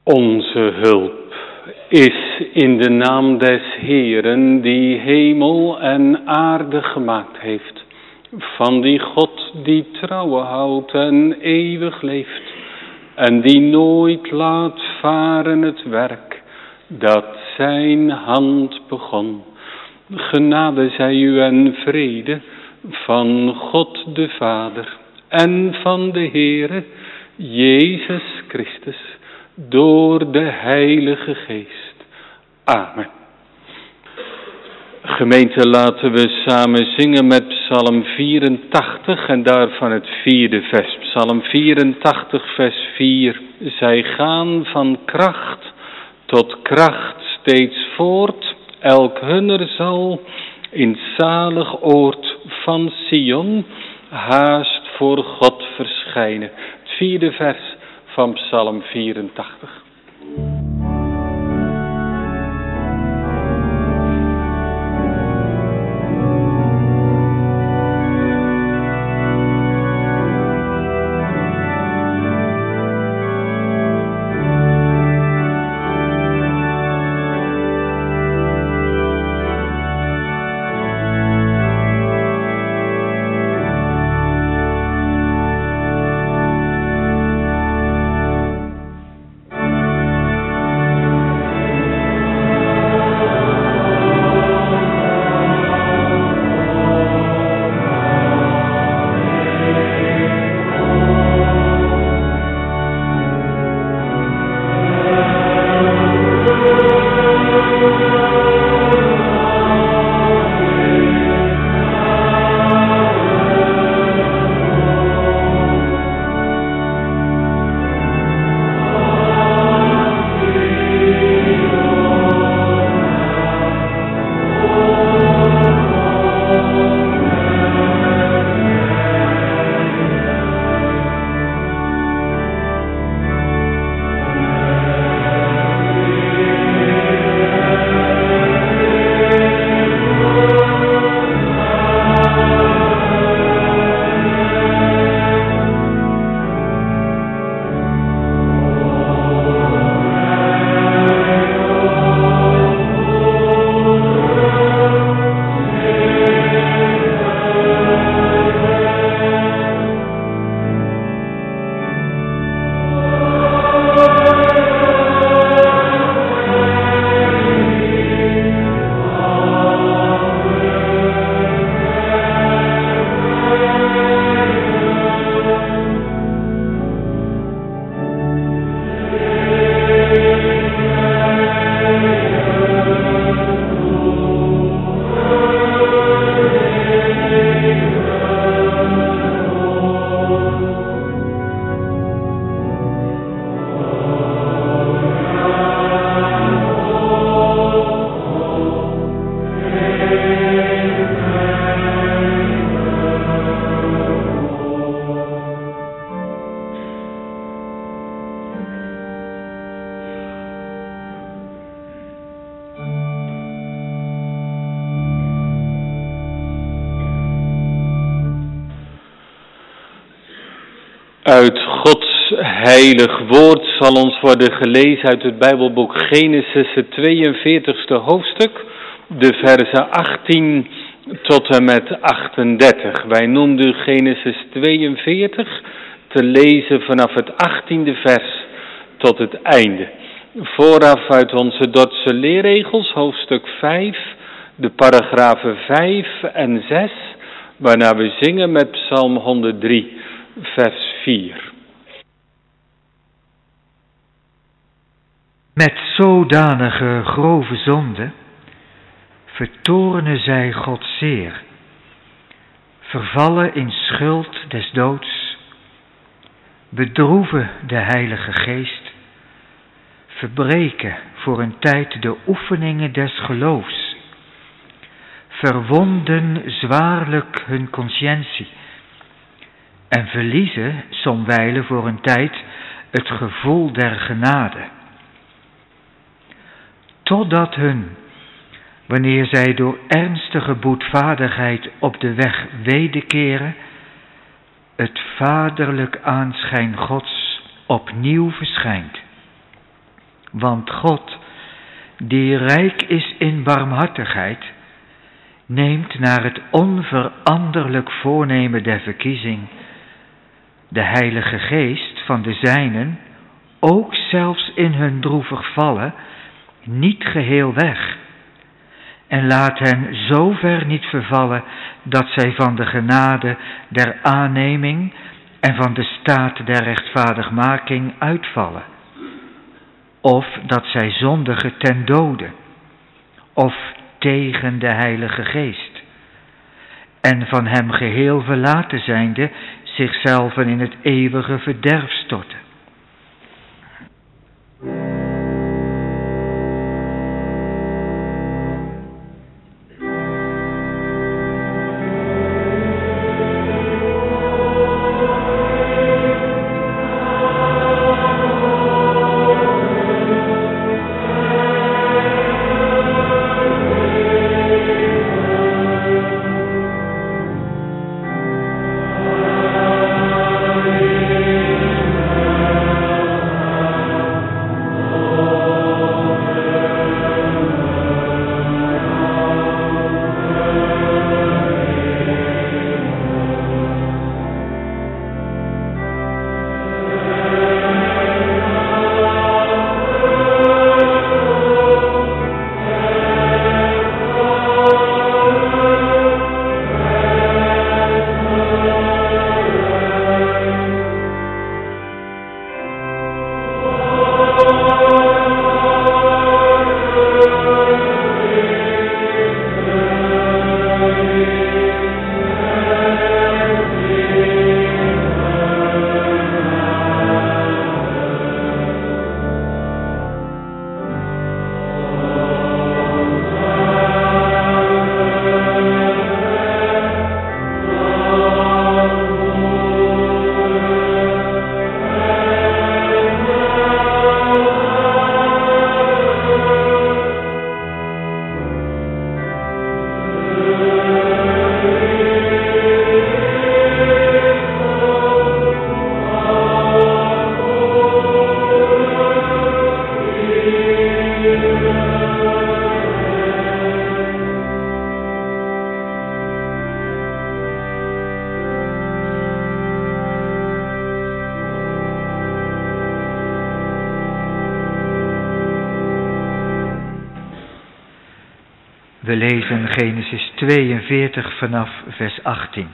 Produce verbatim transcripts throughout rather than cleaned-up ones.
Onze hulp is in de naam des Heeren, die hemel en aarde gemaakt heeft, van die God die trouwe houdt en eeuwig leeft, en die nooit laat varen het werk dat zijn hand begon. Genade zij u en vrede van God de Vader en van de Heere Jezus Christus, door de Heilige Geest. Amen. Gemeente, laten we samen zingen met Psalm vierentachtig en daarvan het vierde vers. Psalm vierentachtig, vers vier. Zij gaan van kracht tot kracht steeds voort. Elk hunner zal in zalig oord van Sion haast voor God verschijnen. Het vierde vers van Psalm vierentachtig. Uit Gods heilig woord zal ons worden gelezen uit het Bijbelboek Genesis, het tweeënveertigste hoofdstuk, de verzen achttien tot en met achtendertig. Wij noemden Genesis tweeënveertig te lezen vanaf het achttiende vers tot het einde. Vooraf uit onze Dordtse leerregels, hoofdstuk vijf, de paragrafen vijf en zes, waarna we zingen met Psalm honderddrie, vers vier. Met zodanige grove zonde vertoornen zij God zeer, vervallen in schuld des doods, bedroeven de Heilige Geest, verbreken voor een tijd de oefeningen des geloofs, verwonden zwaarlijk hun conscientie en verliezen somwijlen voor een tijd het gevoel der genade. Totdat hun, wanneer zij door ernstige boetvaardigheid op de weg wederkeren, het vaderlijk aanschijn Gods opnieuw verschijnt. Want God, die rijk is in barmhartigheid, neemt naar het onveranderlijk voornemen der verkiezing de Heilige Geest van de zijnen, ook zelfs in hun droevig vallen, niet geheel weg, en laat hen zo ver niet vervallen dat zij van de genade der aanneming en van de staat der rechtvaardigmaking uitvallen, of dat zij zondigen ten dode, of tegen de Heilige Geest, en van hem geheel verlaten zijnde zichzelf in het eeuwige verderf storten. We lezen Genesis tweeënveertig vanaf vers achttien.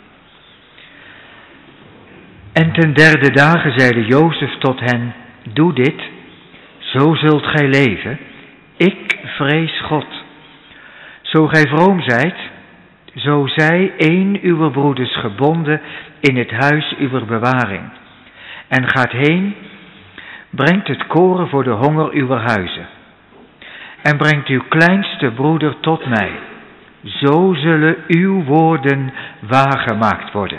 En ten derde dagen zeide Jozef tot hen, doe dit, zo zult gij leven, ik vrees God. Zo gij vroom zijt, zo zij een uwer broeders gebonden in het huis uwer bewaring. En gaat heen, brengt het koren voor de honger uwer huizen. En brengt uw kleinste broeder tot mij. Zo zullen uw woorden waargemaakt worden.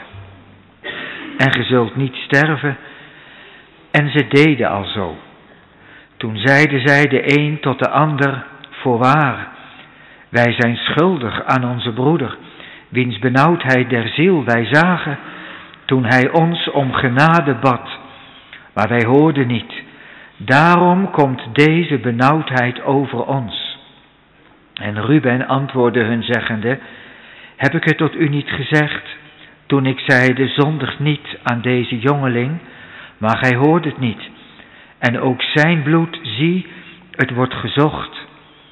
En ge zult niet sterven. En ze deden al zo. Toen zeiden zij de een tot de ander, voorwaar, wij zijn schuldig aan onze broeder, wiens benauwdheid der ziel wij zagen, toen hij ons om genade bad. Maar wij hoorden niet. Daarom komt deze benauwdheid over ons. En Ruben antwoordde hun zeggende, heb ik het tot u niet gezegd, toen ik zeide, zondig niet aan deze jongeling, maar gij hoort het niet. En ook zijn bloed, zie, het wordt gezocht.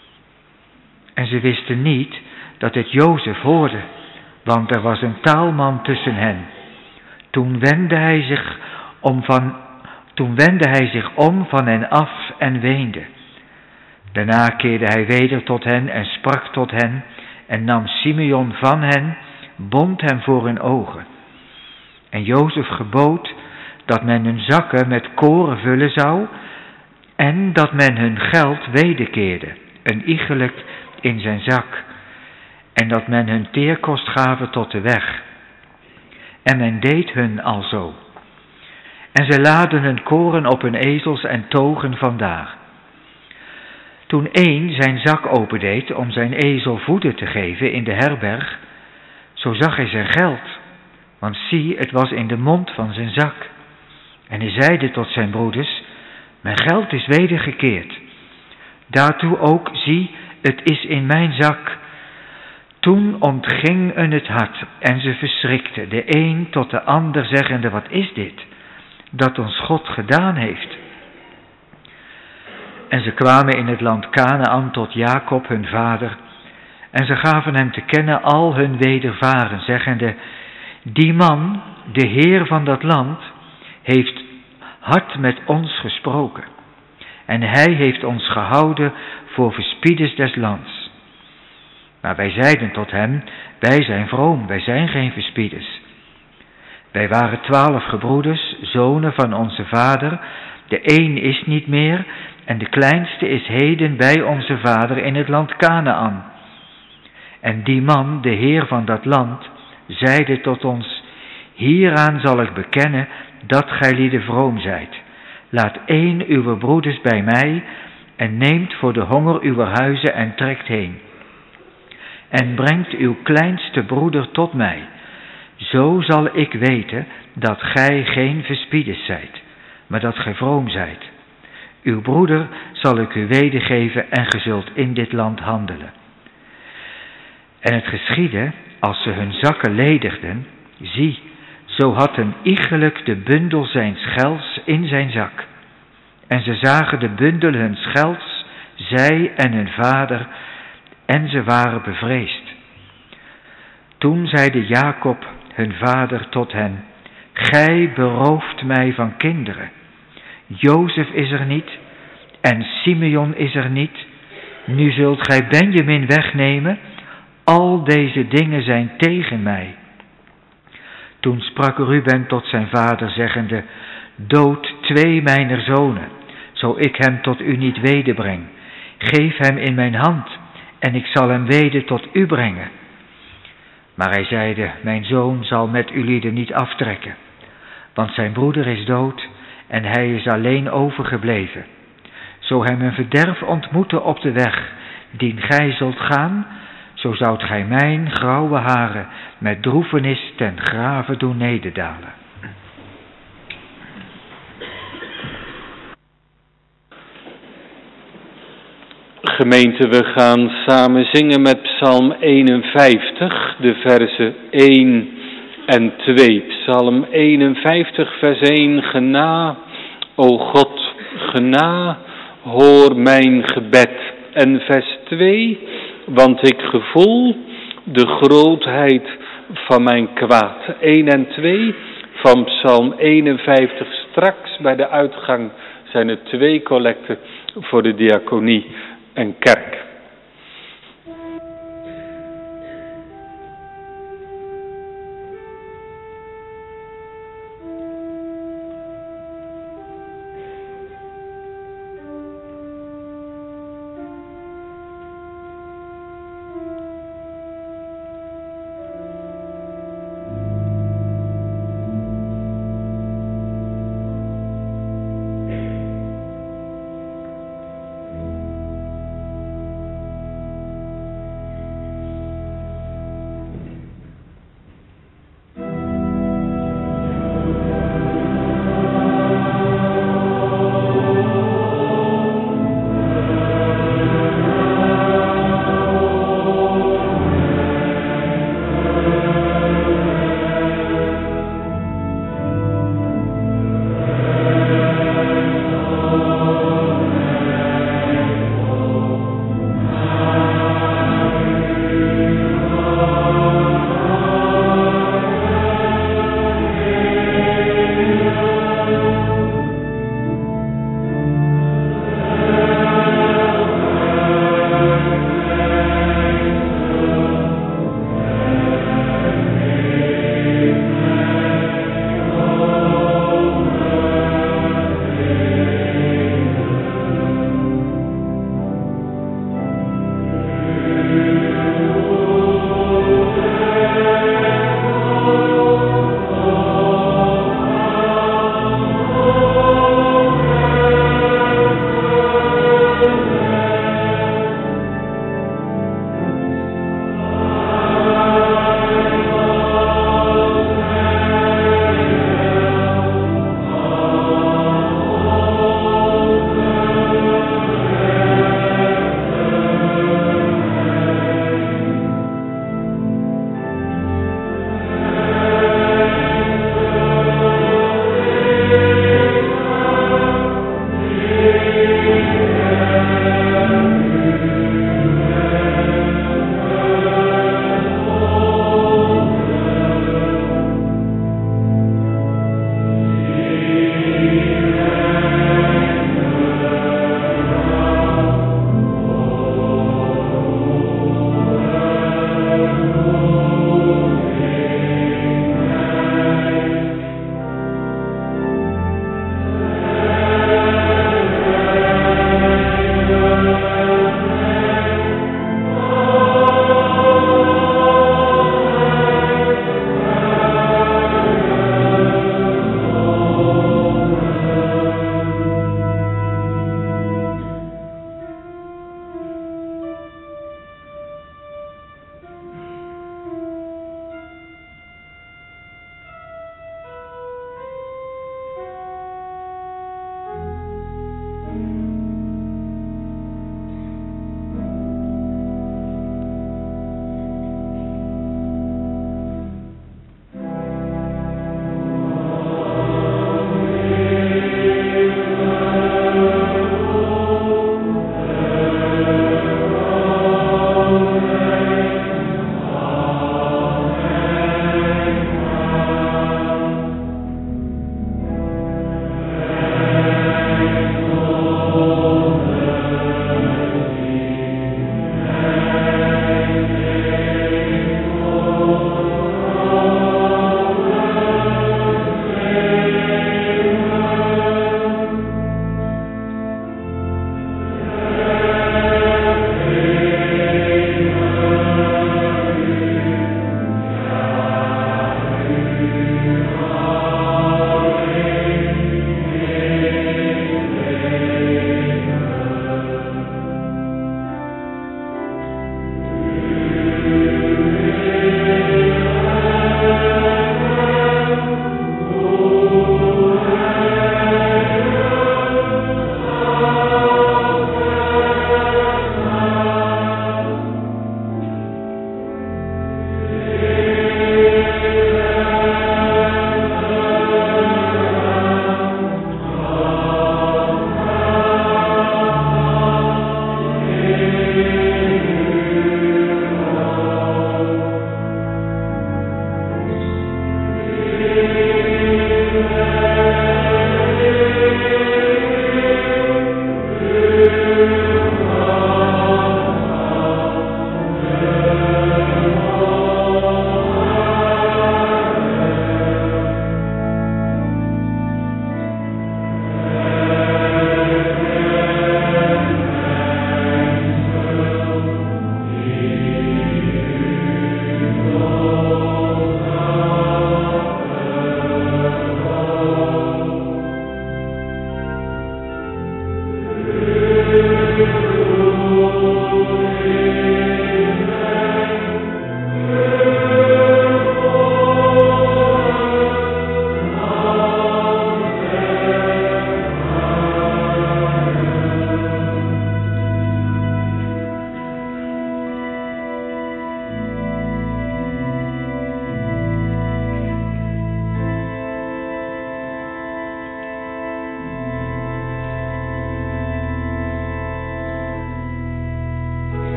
En ze wisten niet dat het Jozef hoorde, want er was een taalman tussen hen. Toen wendde hij zich om van Toen wendde hij zich om van hen af en weende. Daarna keerde hij weder tot hen en sprak tot hen en nam Simeon van hen, bond hem voor hun ogen. En Jozef gebood dat men hun zakken met koren vullen zou en dat men hun geld wederkeerde, een iegelijk in zijn zak, en dat men hun teerkost gaven tot de weg. En men deed hun alzo. En zij laden hun koren op hun ezels en togen vandaar. Toen een zijn zak opendeed om zijn ezel voeder te geven in de herberg, zo zag hij zijn geld, want zie, het was in de mond van zijn zak. En hij zeide tot zijn broeders, mijn geld is wedergekeerd, Daartoe ook, zie, het is in mijn zak. Toen ontging hun het hart en ze verschrikten, de een tot de ander zeggende, wat is dit, dat ons God gedaan heeft? En ze kwamen in het land Kanaän tot Jacob hun vader, en ze gaven hem te kennen al hun wedervaren, zeggende, die man, de Heer van dat land, heeft hard met ons gesproken. En hij heeft ons gehouden voor verspieders des lands. Maar wij zeiden tot hem, wij zijn vroom, wij zijn geen verspieders. Wij waren twaalf gebroeders, zonen van onze vader. De een is niet meer en de kleinste is heden bij onze vader in het land Kanaän. En die man, de Heer van dat land, zeide tot ons, hieraan zal ik bekennen dat gij lieden vroom zijt. Laat één uw broeders bij mij en neemt voor de honger uw huizen en trekt heen. En brengt uw kleinste broeder tot mij. Zo zal ik weten dat gij geen verspieders zijt, maar dat gij vroom zijt. Uw broeder zal ik u wedergeven en ge zult in dit land handelen. En het geschiedde, als ze hun zakken ledigden, zie, zo had een iegelijk de bundel zijns gelds in zijn zak. En ze zagen de bundel hun gelds, zij en hun vader, en ze waren bevreesd. Toen zeide Jacob, hun vader, tot hen, gij berooft mij van kinderen. Jozef is er niet, en Simeon is er niet. Nu zult gij Benjamin wegnemen. Al deze dingen zijn tegen mij. Toen sprak Ruben tot zijn vader, zeggende, dood twee mijner zonen, zo ik hem tot u niet wederbreng. Geef hem in mijn hand, en ik zal hem weder tot u brengen. Maar hij zeide, mijn zoon zal met ulieden niet aftrekken, want zijn broeder is dood, en hij is alleen overgebleven. Zo hem een verderf ontmoette op de weg, dien gij zult gaan, zo zoudt gij mijn grauwe haren met droefenis ten grave doen nederdalen. Gemeente, we gaan samen zingen met Psalm eenenvijftig, de versen één en twee. Psalm eenenvijftig, vers één. Gena, o God, gena, hoor mijn gebed. En vers twee, want ik gevoel de grootheid van mijn kwaad. één en twee van Psalm eenenvijftig. Straks bij de uitgang zijn er twee collecten voor de diaconie en kerk.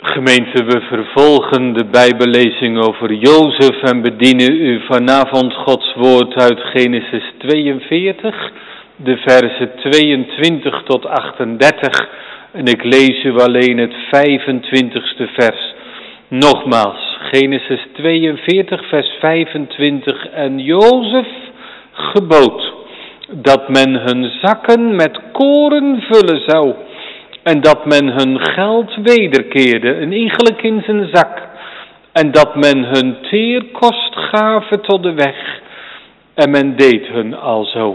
Gemeente, we vervolgen de Bijbellezing over Jozef en bedienen u vanavond Gods woord uit Genesis tweeënveertig, de versen tweeëntwintig tot achtendertig. En ik lees u alleen het vijfentwintigste vers. Nogmaals, Genesis tweeënveertig, vers vijfentwintig. En Jozef gebood dat men hun zakken met koren vullen zou. En dat men hun geld wederkeerde, een iegelijk in zijn zak. En dat men hun teerkost gaven tot de weg. En men deed hun alzo.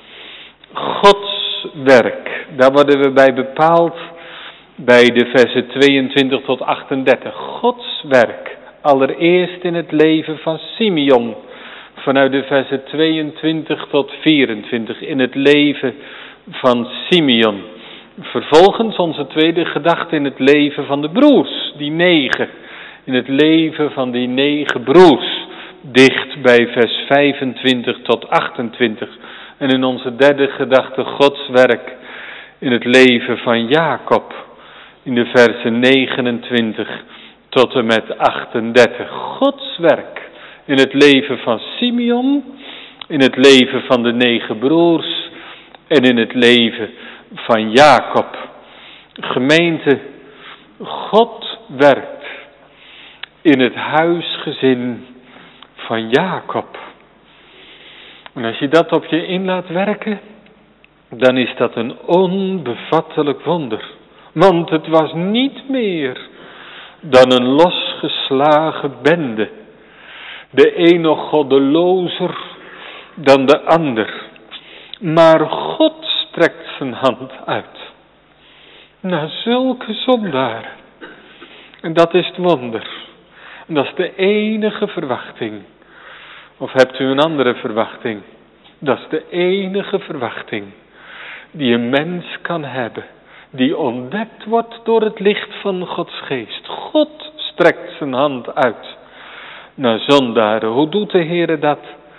Gods werk, daar worden we bij bepaald bij de versen tweeëntwintig tot achtendertig. Gods werk, allereerst in het leven van Simeon. Vanuit de versen tweeëntwintig tot vierentwintig in het leven van Simeon. Vervolgens onze tweede gedachte in het leven van de broers, die negen. In het leven van die negen broers, dicht bij vers vijfentwintig tot achtentwintig. En in onze derde gedachte Gods werk in het leven van Jacob. In de versen negenentwintig tot en met achtendertig. Gods werk in het leven van Simeon, in het leven van de negen broers en in het leven van Jacob. Gemeente, God werkt in het huisgezin van Jacob. En als je dat op je in laat werken, dan is dat een onbevattelijk wonder. Want het was niet meer dan een losgeslagen bende. De een nog goddelozer dan de ander. Maar God strekt zijn hand uit naar zulke zondaren. En dat is het wonder. En dat is de enige verwachting. Of hebt u een andere verwachting? Dat is de enige verwachting die een mens kan hebben. Die ontdekt wordt door het licht van Gods geest. God strekt zijn hand uit naar zondaren. Hoe doet de Heere dat?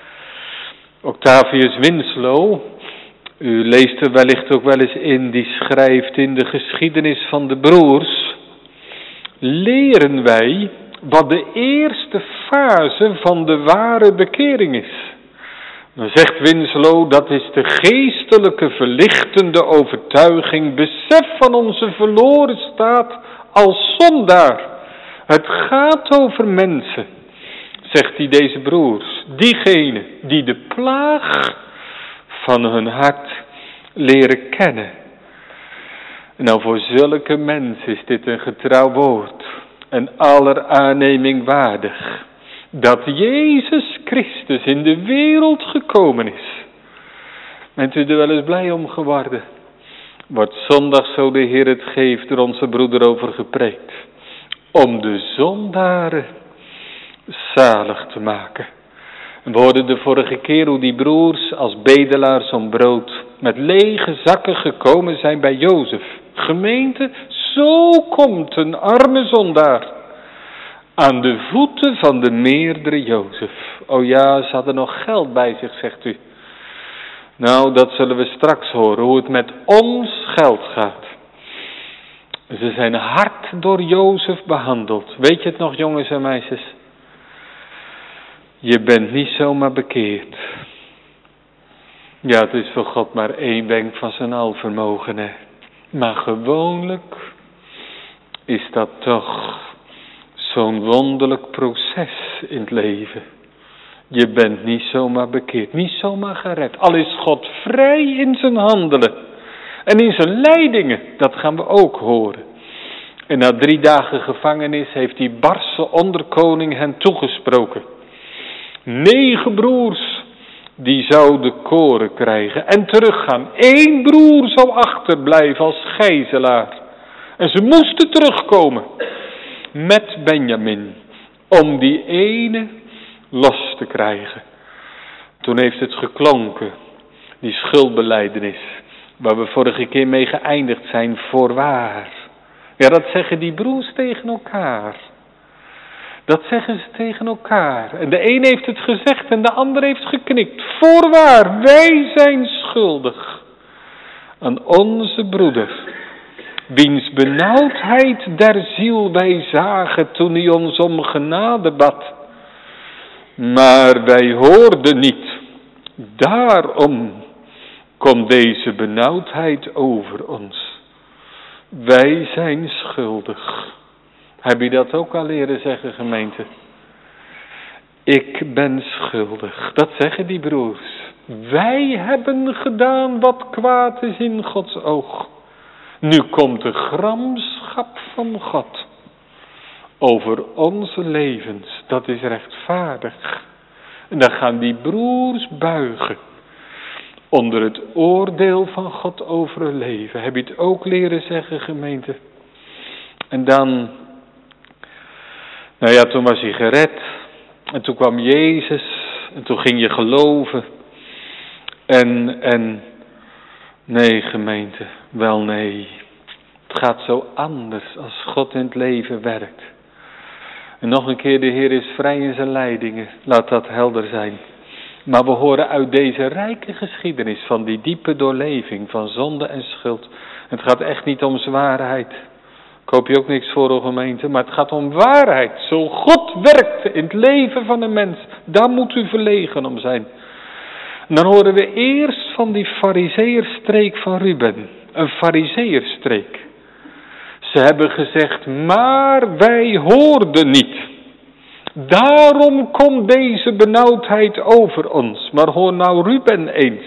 Octavius Winslow, u leest er wellicht ook wel eens in, die schrijft in de geschiedenis van de broers, leren wij wat de eerste fase van de ware bekering is. Dan zegt Winslow, dat is de geestelijke verlichtende overtuiging, besef van onze verloren staat als zondaar. Het gaat over mensen, zegt hij deze broers, diegenen die de plaag van hun hart leren kennen. En nou, voor zulke mensen is dit een getrouw woord en aller aanneming waardig. Dat Jezus Christus in de wereld gekomen is. Bent u er wel eens blij om geworden? Wordt zondag, zo de Heer het geeft, door onze broeder over gepreekt. Om de zondaren zalig te maken. En we hoorden de vorige keer hoe die broers als bedelaars om brood met lege zakken gekomen zijn bij Jozef. Gemeente, zo komt een arme zondaar aan de voeten van de meerdere Jozef. O ja, ze hadden nog geld bij zich, zegt u. Nou, dat zullen we straks horen, hoe het met ons geld gaat. Ze zijn hard door Jozef behandeld. Weet je het nog, jongens en meisjes? Je bent niet zomaar bekeerd. Ja, het is voor God maar één wenk van zijn alvermogen, hè. Maar gewoonlijk is dat toch zo'n wonderlijk proces in het leven. Je bent niet zomaar bekeerd, niet zomaar gered. Al is God vrij in zijn handelen en in zijn leidingen, dat gaan we ook horen. En na drie dagen gevangenis heeft die barse onderkoning hen toegesproken. Negen broers, die zouden koren krijgen en teruggaan. Eén broer zou achterblijven als gijzelaar. En ze moesten terugkomen met Benjamin, om die ene los te krijgen. Toen heeft het geklonken, die schuldbelijdenis, waar we vorige keer mee geëindigd zijn, voorwaar. Ja, dat zeggen die broers tegen elkaar. Dat zeggen ze tegen elkaar. En de een heeft het gezegd en de ander heeft geknikt. Voorwaar, wij zijn schuldig aan onze broeder. wiens benauwdheid der ziel wij zagen toen hij ons om genade bad. Maar wij hoorden niet. Daarom komt deze benauwdheid over ons. Wij zijn schuldig. Heb je dat ook al leren zeggen, gemeente? Ik ben schuldig. Dat zeggen die broers. Wij hebben gedaan wat kwaad is in Gods oog. Nu komt de gramschap van God over onze levens. Dat is rechtvaardig. En dan gaan die broers buigen onder het oordeel van God over hun leven. Heb je het ook leren zeggen, gemeente? En dan, nou ja, toen was hij gered. En toen kwam Jezus. En toen ging je geloven. En, en, nee gemeente, wel nee. Het gaat zo anders als God in het leven werkt. En nog een keer, de Heer is vrij in zijn leidingen. Laat dat helder zijn. Maar we horen uit deze rijke geschiedenis van die diepe doorleving van zonde en schuld. Het gaat echt niet om zwaarheid. Ik hoop je ook niks voor, o gemeente. Maar het gaat om waarheid. Zo God werkt in het leven van een mens. Daar moet u verlegen om zijn. En dan horen we eerst van die farizeeërstreek van Ruben. Een farizeeërstreek. Ze hebben gezegd, maar wij hoorden niet. Daarom komt deze benauwdheid over ons. Maar hoor nou Ruben eens.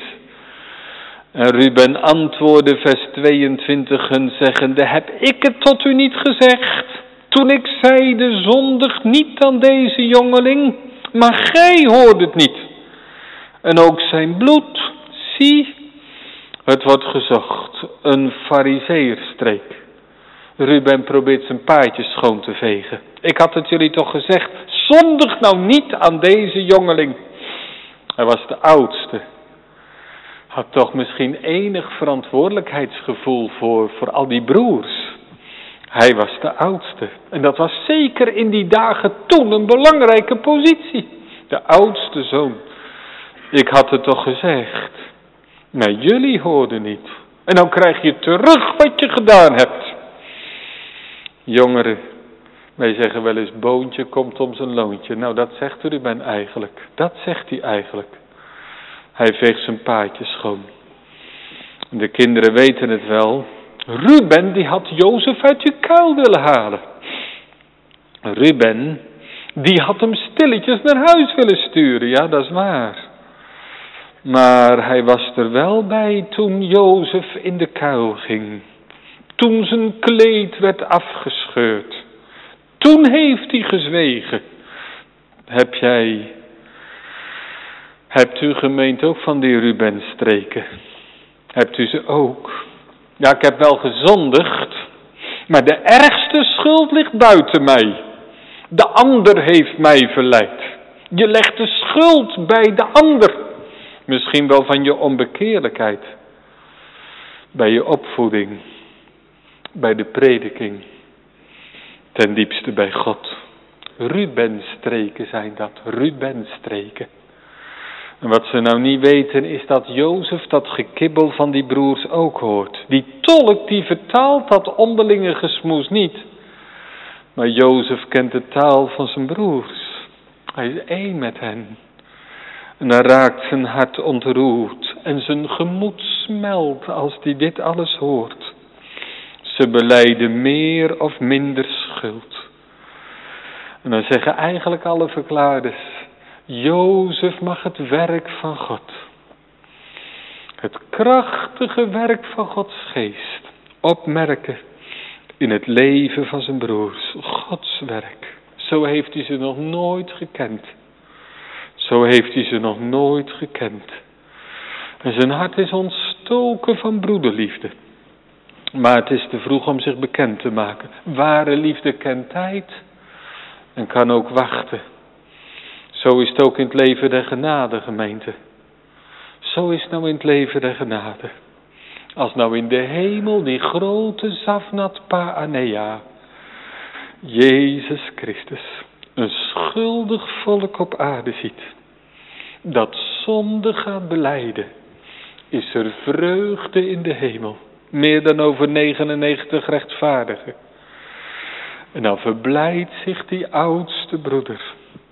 En Ruben antwoordde vers tweeëntwintig zeggende, heb ik het tot u niet gezegd, toen ik zeide, zondig niet aan deze jongeling, maar gij hoort het niet. En ook zijn bloed, zie, het wordt gezocht, een farizeeërstreek. Ruben probeert zijn paadjes schoon te vegen. Ik had het jullie toch gezegd, zondig nou niet aan deze jongeling. Hij was de oudste. Had toch misschien enig verantwoordelijkheidsgevoel voor, voor al die broers. Hij was de oudste. En dat was zeker in die dagen toen een belangrijke positie. De oudste zoon. Ik had het toch gezegd. Maar jullie hoorden niet. En dan krijg je terug wat je gedaan hebt. Jongeren, wij zeggen wel eens, boontje komt om zijn loontje. Nou, dat zegt Ruben eigenlijk. Dat zegt hij eigenlijk. Hij veegt zijn paadje schoon. De kinderen weten het wel. Ruben, die had Jozef uit je kuil willen halen. Ruben, die had hem stilletjes naar huis willen sturen. Ja, dat is waar. Maar hij was er wel bij toen Jozef in de kuil ging. Toen zijn kleed werd afgescheurd. Toen heeft hij gezwegen. Heb jij, hebt u gemeend ook van die Rubenstreken? Hebt u ze ook? Ja, ik heb wel gezondigd, maar de ergste schuld ligt buiten mij. De ander heeft mij verleid. Je legt de schuld bij de ander. Misschien wel van je onbekeerlijkheid. Bij je opvoeding. Bij de prediking. Ten diepste bij God. Rubenstreken zijn dat. Rubenstreken. En wat ze nou niet weten is dat Jozef dat gekibbel van die broers ook hoort. Die tolk die vertaalt dat onderlinge gesmoes niet. Maar Jozef kent de taal van zijn broers. Hij is één met hen. En dan raakt zijn hart ontroerd. En zijn gemoed smelt als hij dit alles hoort. Ze belijden meer of minder schuld. En dan zeggen eigenlijk alle verklaarders, Jozef mag het werk van God, het krachtige werk van Gods geest, opmerken in het leven van zijn broers. Gods werk. Zo heeft hij ze nog nooit gekend. Zo heeft hij ze nog nooit gekend. En zijn hart is ontstoken van broederliefde. Maar het is te vroeg om zich bekend te maken. Ware liefde kent tijd en kan ook wachten. Zo is het ook in het leven der genade, gemeente. Zo is het nou in het leven der genade. Als nou in de hemel die grote Zafnat Paanea, Jezus Christus, een schuldig volk op aarde ziet, dat zonde gaat belijden, is er vreugde in de hemel. Meer dan over negenennegentig rechtvaardigen. En dan verblijdt zich die oudste broeder,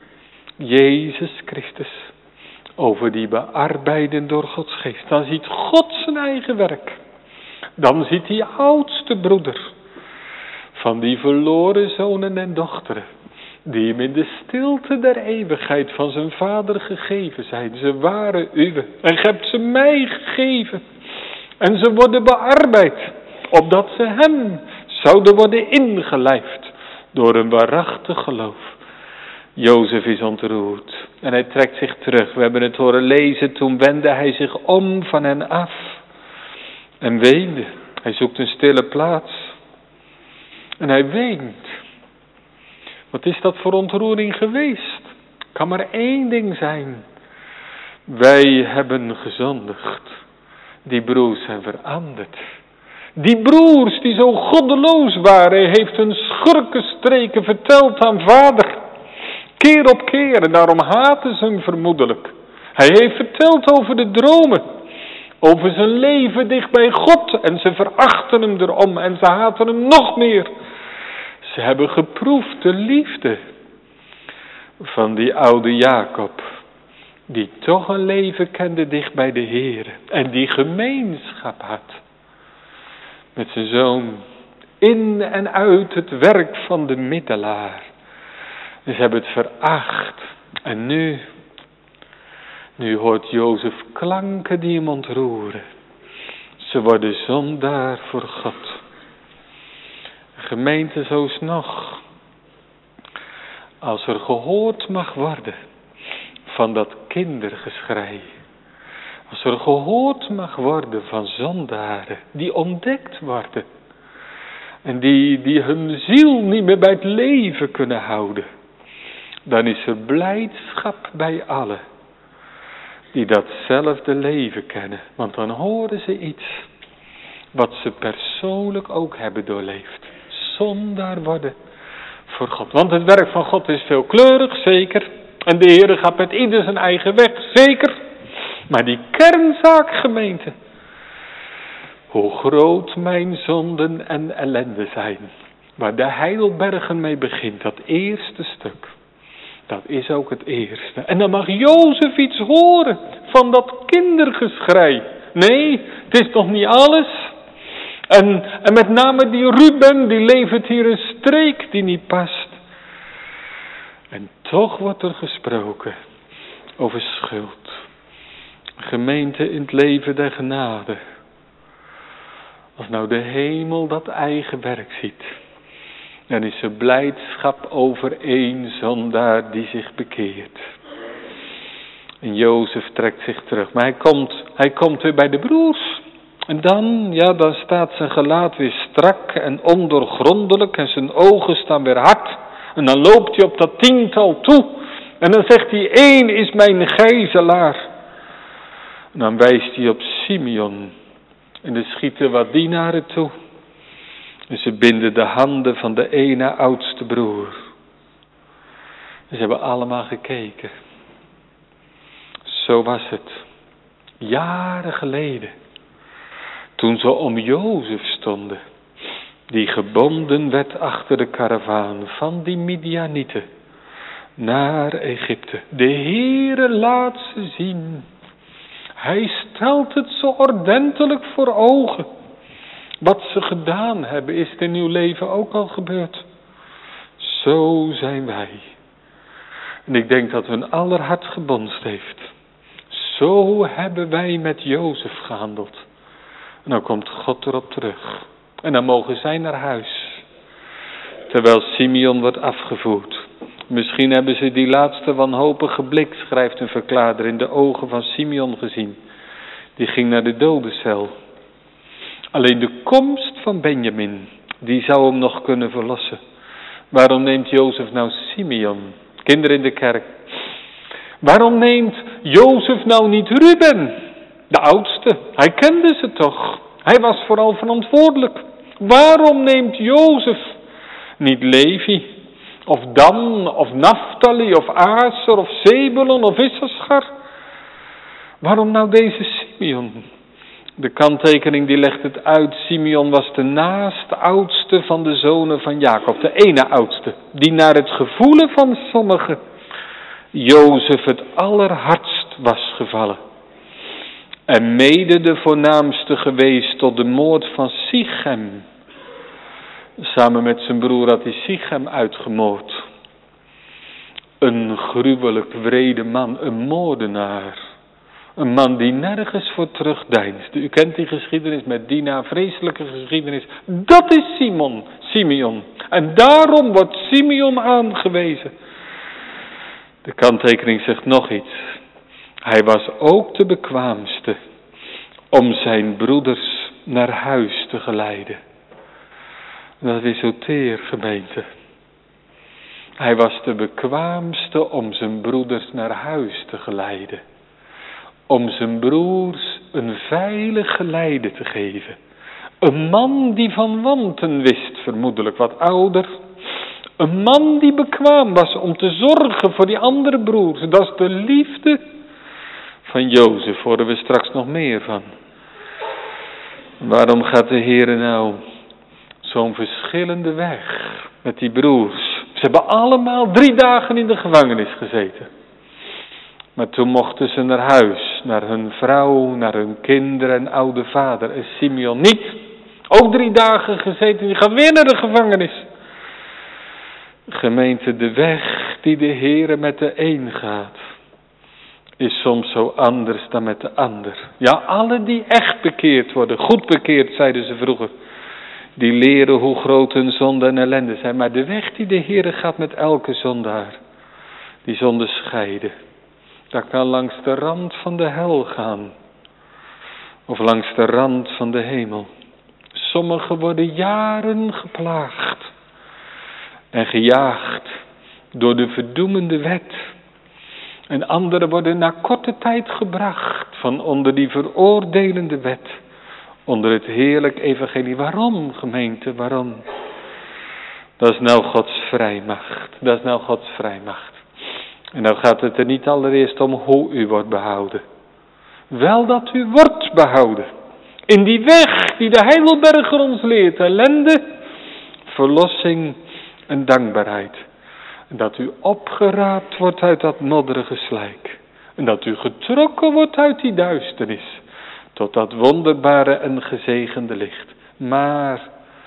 Jezus Christus, over die bearbeiding door Gods geest. Dan ziet God zijn eigen werk. Dan ziet die oudste broeder van die verloren zonen en dochteren, die hem in de stilte der eeuwigheid van zijn vader gegeven zijn. Ze waren uwe en gij hebt ze mij gegeven. En ze worden bearbeid, opdat ze hem zouden worden ingelijfd door een waarachtig geloof. Jozef is ontroerd en hij trekt zich terug. We hebben het horen lezen, toen wendde hij zich om van hen af en weende. Hij zoekt een stille plaats en hij weent. Wat is dat voor ontroering geweest? Kan maar één ding zijn. Wij hebben gezondigd. Die broers zijn veranderd. Die broers die zo goddeloos waren, heeft hun schurkenstreken verteld aan vader. Keer op keer, en daarom haten ze hem vermoedelijk. Hij heeft verteld over de dromen. Over zijn leven dicht bij God. En ze verachten hem erom en ze haten hem nog meer. Ze hebben geproefd de liefde van die oude Jacob. Die toch een leven kende dicht bij de Heer. En die gemeenschap had met zijn zoon. In en uit het werk van de middelaar. En ze hebben het veracht. En nu, nu hoort Jozef klanken die hem ontroeren. Ze worden zondaar voor God. Gemeente, zo is nog. Als er gehoord mag worden van dat kindergeschrei. Als er gehoord mag worden van zondaren die ontdekt worden. En die, die hun ziel niet meer bij het leven kunnen houden. Dan is er blijdschap bij allen die datzelfde leven kennen. Want dan horen ze iets wat ze persoonlijk ook hebben doorleefd. Zondaar worden voor God. Want het werk van God is veelkleurig, zeker. En de Heer gaat met ieder zijn eigen weg, zeker. Maar die kernzaak, gemeente. Hoe groot mijn zonden en ellende zijn. Waar de Heidelbergen mee begint, dat eerste stuk. Dat is ook het eerste. En dan mag Jozef iets horen van dat kindergeschrei. Nee, het is nog niet alles. En, en met name die Ruben, die levert hier een streek die niet past. En toch wordt er gesproken over schuld. Gemeente in het leven der genade. Als nou de hemel dat eigen werk ziet, dan is er blijdschap over één zondaar die zich bekeert. En Jozef trekt zich terug. Maar hij komt, hij komt weer bij de broers. En dan, ja, dan staat zijn gelaat weer strak en ondoorgrondelijk. En zijn ogen staan weer hard. En dan loopt hij op dat tiental toe. En dan zegt hij, één is mijn gijzelaar. En dan wijst hij op Simeon. En er schieten wat dienaren toe. En ze binden de handen van de ene oudste broer. En ze hebben allemaal gekeken. Zo was het. Jaren geleden. Toen ze om Jozef stonden. Die gebonden werd achter de karavaan van die Midianieten. Naar Egypte. De Heere laat ze zien. Hij stelt het zo ordentelijk voor ogen. Wat ze gedaan hebben, is het in uw leven ook al gebeurd. Zo zijn wij. En ik denk dat hun aller hart gebonst heeft. Zo hebben wij met Jozef gehandeld. En dan komt God erop terug. En dan mogen zij naar huis. Terwijl Simeon wordt afgevoerd. Misschien hebben ze die laatste wanhopige blik, schrijft een verklaarder, in de ogen van Simeon gezien. Die ging naar de dodencel. Alleen de komst van Benjamin, die zou hem nog kunnen verlossen. Waarom neemt Jozef nou Simeon? Kinderen in de kerk. Waarom neemt Jozef nou niet Ruben? De oudste. Hij kende ze toch. Hij was vooral verantwoordelijk. Waarom neemt Jozef niet Levi? Of Dan, of Naphtali, of Aser, of Zebulon, of Issachar? Waarom nou deze Simeon? De kanttekening die legt het uit. Simeon was de naast oudste van de zonen van Jacob. De ene oudste. Die naar het gevoelen van sommigen Jozef het allerhardst was gevallen. En mede de voornaamste geweest tot de moord van Sichem. Samen met zijn broer had hij Sichem uitgemoord. Een gruwelijk wrede man, een moordenaar. Een man die nergens voor terugdeinst. U kent die geschiedenis met Dina, vreselijke geschiedenis. Dat is Simon, Simeon. En daarom wordt Simeon aangewezen. De kanttekening zegt nog iets. Hij was ook de bekwaamste om zijn broeders naar huis te geleiden. Dat is zo teer, gemeente. Hij was de bekwaamste om zijn broeders naar huis te geleiden. Om zijn broers een veilig geleide te geven. Een man die van wanten wist, vermoedelijk wat ouder. Een man die bekwaam was om te zorgen voor die andere broers. Dat is de liefde van Jozef, horen we straks nog meer van. Waarom gaat de Heer nou zo'n verschillende weg met die broers? Ze hebben allemaal drie dagen in de gevangenis gezeten. Maar toen mochten ze naar huis, naar hun vrouw, naar hun kinderen en oude vader. En Simeon niet. Ook drie dagen gezeten, die gaat weer naar de gevangenis. Gemeente, de weg die de Heere met de een gaat, is soms zo anders dan met de ander. Ja, alle die echt bekeerd worden, goed bekeerd, zeiden ze vroeger, die leren hoe groot hun zonde en ellende zijn. Maar de weg die de Heere gaat met elke zondaar, die zonde scheiden, dat kan langs de rand van de hel gaan. Of langs de rand van de hemel. Sommigen worden jaren geplaagd en gejaagd door de verdoemende wet. En anderen worden na korte tijd gebracht van onder die veroordelende wet. Onder het heerlijk evangelie. Waarom, gemeente, waarom? Dat is nou Gods vrijmacht. Dat is nou Gods vrijmacht. En nou gaat het er niet allereerst om hoe u wordt behouden. Wel dat u wordt behouden. In die weg die de Heidelberger ons leert. Ellende, verlossing en dankbaarheid. En dat u opgeraapt wordt uit dat modderige slijk. En dat u getrokken wordt uit die duisternis. Tot dat wonderbare en gezegende licht. Maar,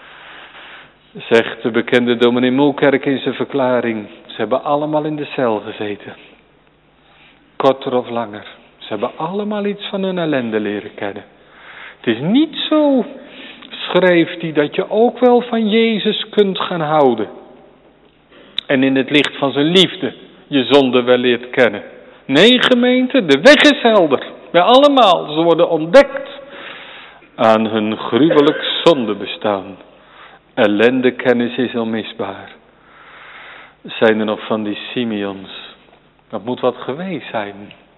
zegt de bekende dominee Moelkerk in zijn verklaring, ze hebben allemaal in de cel gezeten. Korter of langer. Ze hebben allemaal iets van hun ellende leren kennen. Het is niet zo, schrijft hij, dat je ook wel van Jezus kunt gaan houden. En in het licht van zijn liefde je zonde wel leert kennen. Nee, gemeente, de weg is helder. Bij allemaal, ze worden ontdekt aan hun gruwelijk zondebestaan. Ellendekennis is onmisbaar. Zijn er nog van die Simeons? Dat moet wat geweest zijn.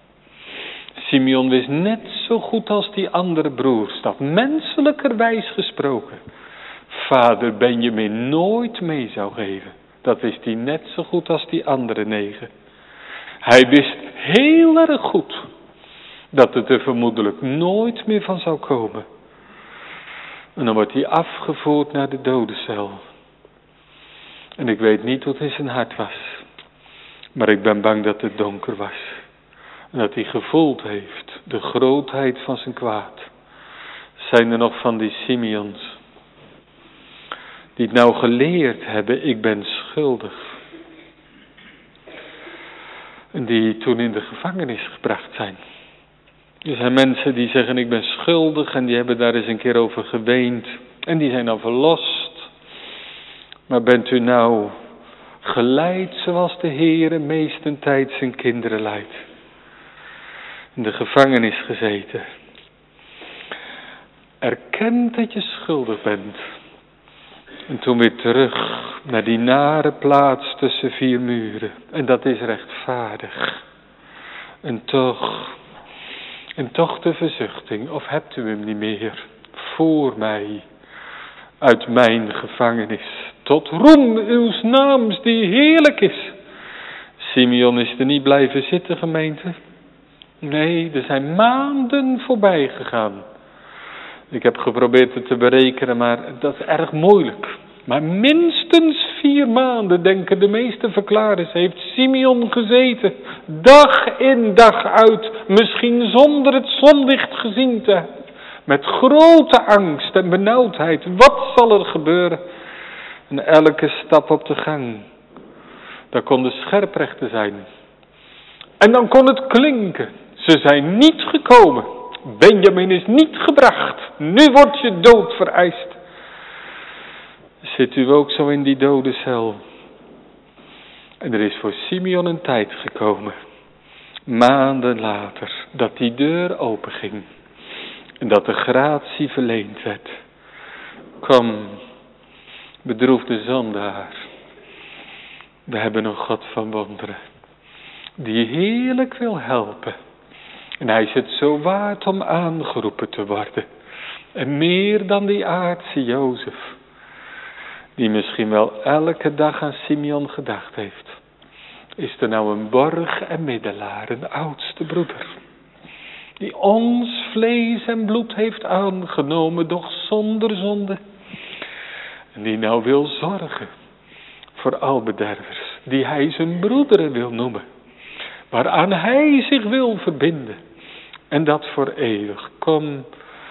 Simeon wist net zo goed als die andere broers, dat menselijkerwijs gesproken, vader Benjamin nooit mee zou geven. Dat wist hij net zo goed als die andere negen. Hij wist heel erg goed dat het er vermoedelijk nooit meer van zou komen. En dan wordt hij afgevoerd naar de dodencel. En ik weet niet wat in zijn hart was. Maar ik ben bang dat het donker was. En dat hij gevoeld heeft de grootheid van zijn kwaad. Zijn er nog van die Simeons die het nou geleerd hebben, ik ben schuldig. En die toen in de gevangenis gebracht zijn. Er zijn mensen die zeggen ik ben schuldig en die hebben daar eens een keer over geweend. En die zijn dan verlost. Maar bent u nou geleid zoals de Heere meestentijds zijn kinderen leidt? In de gevangenis gezeten. Erkent dat je schuldig bent. En toen weer terug naar die nare plaats tussen vier muren. En dat is rechtvaardig. En toch, en toch de verzuchting, of hebt u hem niet meer? Voor mij, uit mijn gevangenis, tot roem uws naams die heerlijk is. Simeon is er niet blijven zitten, gemeente. Nee, er zijn maanden voorbij gegaan. Ik heb geprobeerd het te berekenen, maar dat is erg moeilijk. Maar minstens vier maanden, denken de meeste verklaarders, heeft Simeon gezeten. Dag in, dag uit, misschien zonder het zonlicht gezien te hebben. Met grote angst en benauwdheid. Wat zal er gebeuren? En elke stap op de gang, daar kon de scherprechter zijn. En dan kon het klinken. Ze zijn niet gekomen. Benjamin is niet gebracht. Nu wordt je dood vereist. Zit u ook zo in die dode cel? En er is voor Simeon een tijd gekomen. Maanden later. Dat die deur openging. En dat de gratie verleend werd. Kom, bedroefde zondaar. We hebben een God van wonderen. Die heerlijk wil helpen. En hij is het zo waard om aangeroepen te worden. En meer dan die aardse Jozef. Die misschien wel elke dag aan Simeon gedacht heeft. Is er nou een borg en middelaar, een oudste broeder. Die ons vlees en bloed heeft aangenomen, doch zonder zonde. En die nou wil zorgen voor al bedervers. Die hij zijn broederen wil noemen. Waaraan hij zich wil verbinden. En dat voor eeuwig. Kom,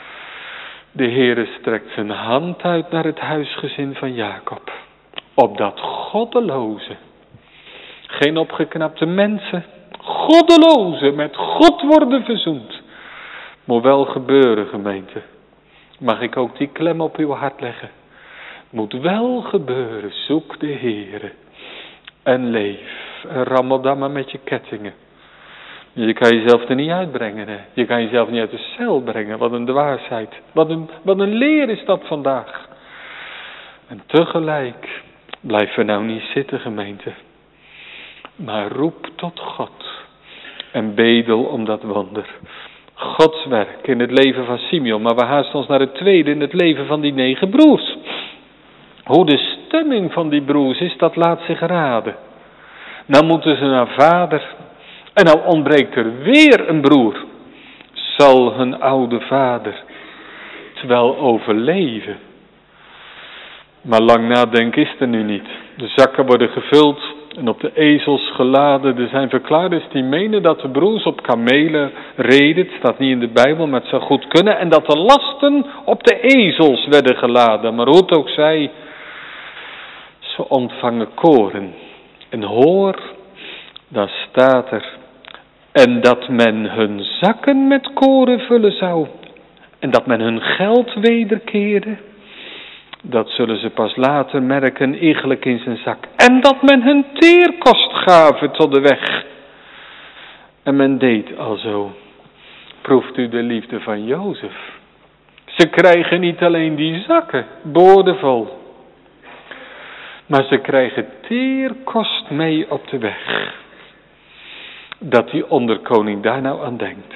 de Heere strekt zijn hand uit naar het huisgezin van Jacob. Opdat goddeloze, geen opgeknapte mensen, goddeloze met God worden verzoend. Moet wel gebeuren, gemeente. Mag ik ook die klem op uw hart leggen? Moet wel gebeuren, zoek de Heere. En leef. En rammel dan maar met je kettingen. Je kan jezelf er niet uitbrengen. Hè? Je kan jezelf niet uit de cel brengen. Wat een dwaasheid. Wat een, wat een leer is dat vandaag. En tegelijk, blijf er nou niet zitten, gemeente. Maar roep tot God. En bedel om dat wonder. Gods werk in het leven van Simeon. Maar we haasten ons naar het tweede in het leven van die negen broers. Hoe de stemming van die broers is, dat laat zich raden. Nou moeten ze naar vader. En nou ontbreekt er weer een broer. Zal hun oude vader terwijl overleven? Maar lang nadenken is er nu niet. De zakken worden gevuld en op de ezels geladen. Er zijn verklaarders die menen dat de broers op kamelen reden. Het staat niet in de Bijbel, maar het zou goed kunnen. En dat de lasten op de ezels werden geladen. Maar hoe het ook zij, ze ontvangen koren. En hoor, daar staat er. En dat men hun zakken met koren vullen zou. En dat men hun geld wederkeerde. Dat zullen ze pas later merken, iegelijk in zijn zak. En dat men hun teerkost gaven tot de weg. En men deed alzo. Proeft u de liefde van Jozef. Ze krijgen niet alleen die zakken, boordevol. Maar ze krijgen teerkost mee op de weg. Dat die onderkoning daar nou aan denkt.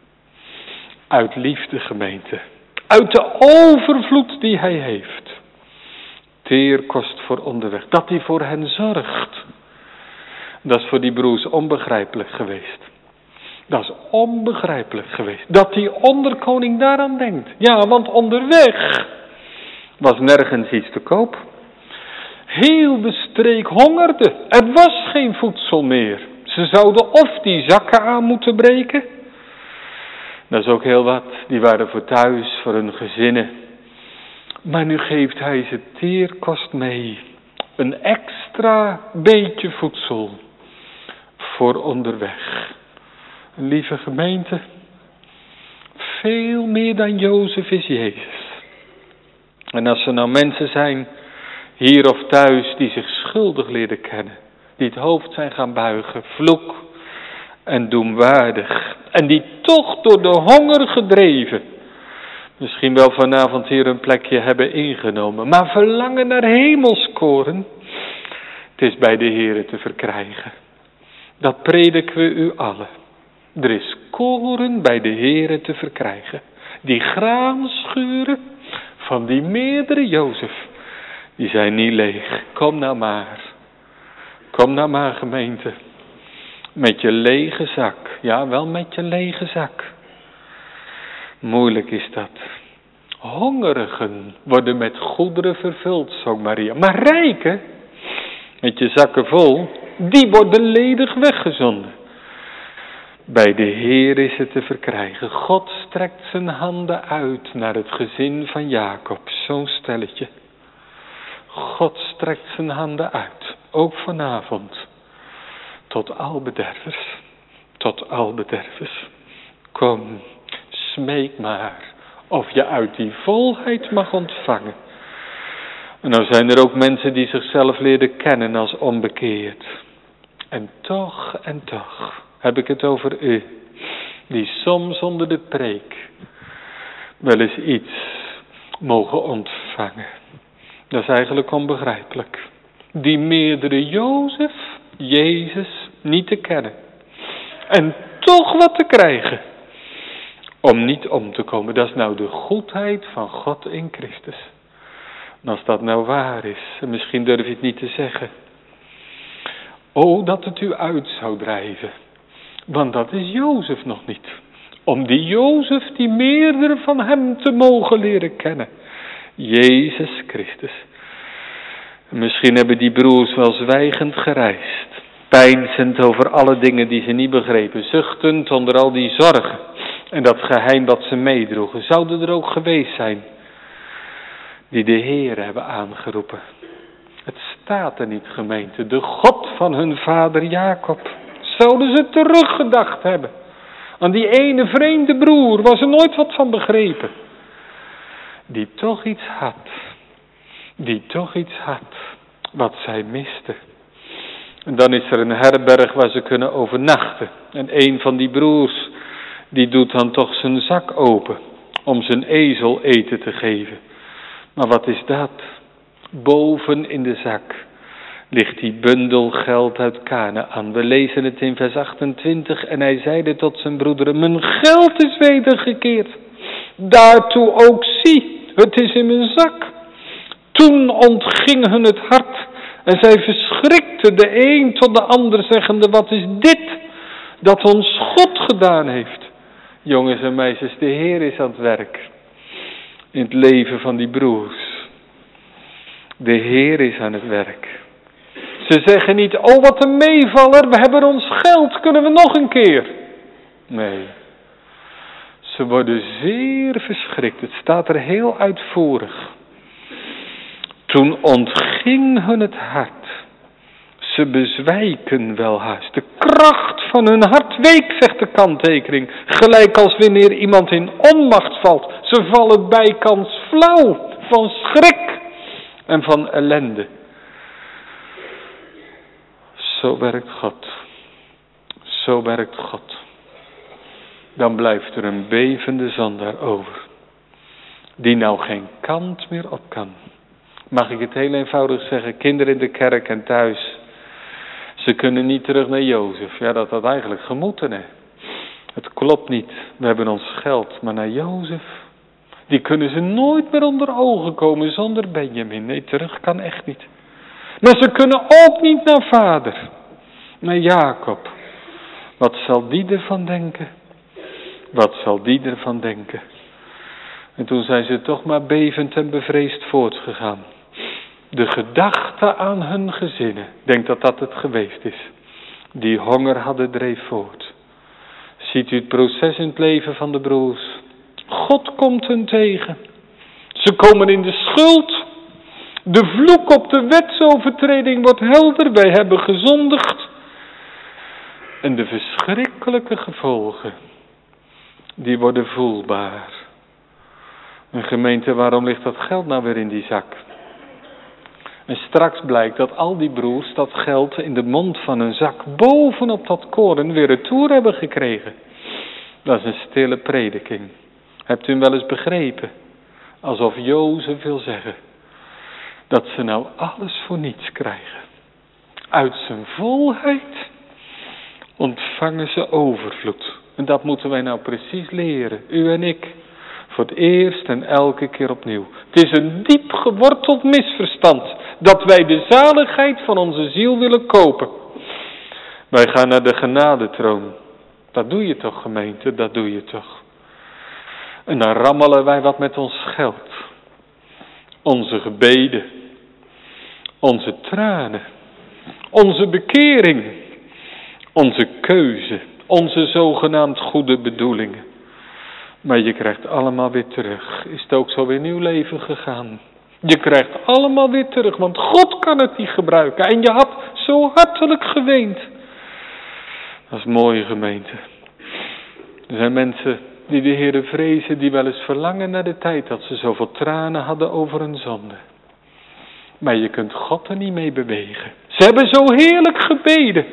Uit liefde, gemeente. Uit de overvloed die hij heeft. Teerkost voor onderweg. Dat hij voor hen zorgt. Dat is voor die broers onbegrijpelijk geweest. Dat is onbegrijpelijk geweest. Dat die onderkoning daaraan denkt. Ja, want onderweg was nergens iets te koop. Heel de streek hongerde. Er was geen voedsel meer. Ze zouden of die zakken aan moeten breken. Dat is ook heel wat. Die waren voor thuis, voor hun gezinnen. Maar nu geeft hij ze teerkost mee. Een extra beetje voedsel. Voor onderweg. Lieve gemeente. Veel meer dan Jozef is Jezus. En als er nou mensen zijn, hier of thuis, die zich schuldig leren kennen. Die het hoofd zijn gaan buigen, vloek en doemwaardig. En die toch door de honger gedreven, misschien wel vanavond hier een plekje hebben ingenomen. Maar verlangen naar hemelskoren, het is bij de Heere te verkrijgen. Dat prediken we u allen. Er is koren bij de Heere te verkrijgen. Die graanschuren van die meerdere Jozef, die zijn niet leeg. Kom nou maar. Kom nou maar, gemeente. Met je lege zak. Ja, wel met je lege zak. Moeilijk is dat. Hongerigen worden met goederen vervuld, zong Maria. Maar rijken, met je zakken vol, die worden ledig weggezonden. Bij de Heer is het te verkrijgen. God strekt zijn handen uit naar het gezin van Jacob. Zo'n stelletje. God strekt zijn handen uit, ook vanavond, tot al bedervers. Tot al bedervers. Kom, smeek maar of je uit die volheid mag ontvangen. En nou zijn er ook mensen die zichzelf leren kennen als onbekeerd. En toch, en toch, heb ik het over u, die soms onder de preek wel eens iets mogen ontvangen. Dat is eigenlijk onbegrijpelijk. Die meerdere Jozef, Jezus, niet te kennen. En toch wat te krijgen. Om niet om te komen. Dat is nou de goedheid van God in Christus. En als dat nou waar is, en misschien durf je het niet te zeggen. O, dat het u uit zou drijven. Want dat is Jozef nog niet. Om die Jozef, die meerdere van hem te mogen leren kennen. Jezus Christus. En misschien hebben die broers wel zwijgend gereisd. Peinzend over alle dingen die ze niet begrepen. Zuchtend onder al die zorgen. En dat geheim wat ze meedroegen. Zouden er ook geweest zijn. Die de Heer hebben aangeroepen. Het staat er niet, gemeente. De God van hun vader Jacob. Zouden ze teruggedacht hebben. Aan die ene vreemde broer. Was er nooit wat van begrepen. Die toch iets had. Die toch iets had. Wat zij miste. En dan is er een herberg waar ze kunnen overnachten. En een van die broers, die doet dan toch zijn zak open. Om zijn ezel eten te geven. Maar wat is dat? Boven in de zak ligt die bundel geld uit Kanaan. We lezen het in vers achtentwintig. En hij zeide tot zijn broederen: mijn geld is wedergekeerd. Daartoe ook zie, het is in mijn zak. Toen ontging hun het hart. En zij verschrikten de een tot de ander, zeggende: wat is dit dat ons God gedaan heeft? Jongens en meisjes, de Heer is aan het werk. In het leven van die broers. De Heer is aan het werk. Ze zeggen niet: oh wat een meevaller, we hebben ons geld, kunnen we nog een keer? Nee. Ze worden zeer verschrikt. Het staat er heel uitvoerig. Toen ontging hun het hart. Ze bezwijken welhaast. De kracht van hun hart week, zegt de kanttekening. Gelijk als wanneer iemand in onmacht valt. Ze vallen bijkans flauw van schrik en van ellende. Zo werkt God. Zo werkt God. Dan blijft er een bevende zondaar over. Die nou geen kant meer op kan. Mag ik het heel eenvoudig zeggen, kinderen in de kerk en thuis. Ze kunnen niet terug naar Jozef. Ja, dat had eigenlijk gemoeten, hè. Het klopt niet. We hebben ons geld. Maar naar Jozef, die kunnen ze nooit meer onder ogen komen zonder Benjamin. Nee, terug kan echt niet. Maar ze kunnen ook niet naar vader. Naar Jacob. Wat zal die ervan denken? Wat zal die ervan denken? En toen zijn ze toch maar bevend en bevreesd voortgegaan. De gedachte aan hun gezinnen, ik denk dat dat het geweest is, die honger hadden dreef voort. Ziet u het proces in het leven van de broers? God komt hun tegen. Ze komen in de schuld. De vloek op de wetsovertreding wordt helder. Wij hebben gezondigd. En de verschrikkelijke gevolgen, die worden voelbaar. Een gemeente, waarom ligt dat geld nou weer in die zak? En straks blijkt dat al die broers dat geld in de mond van hun zak bovenop dat koren weer retour hebben gekregen. Dat is een stille prediking. Hebt u hem wel eens begrepen? Alsof Jozef wil zeggen dat ze nou alles voor niets krijgen. Uit zijn volheid ontvangen ze overvloed. En dat moeten wij nou precies leren, u en ik. Voor het eerst en elke keer opnieuw. Het is een diep geworteld misverstand. Dat wij de zaligheid van onze ziel willen kopen. Wij gaan naar de genadetroon. Dat doe je toch, gemeente, dat doe je toch. En dan rammelen wij wat met ons geld. Onze gebeden. Onze tranen. Onze bekering. Onze keuze. Onze zogenaamd goede bedoelingen. Maar je krijgt allemaal weer terug. Is het ook zo in uw leven gegaan? Je krijgt allemaal weer terug, want God kan het niet gebruiken. En je had zo hartelijk geweend. Dat is mooie gemeente. Er zijn mensen die de Heere vrezen, die wel eens verlangen naar de tijd dat ze zoveel tranen hadden over hun zonde. Maar je kunt God er niet mee bewegen. Ze hebben zo heerlijk gebeden.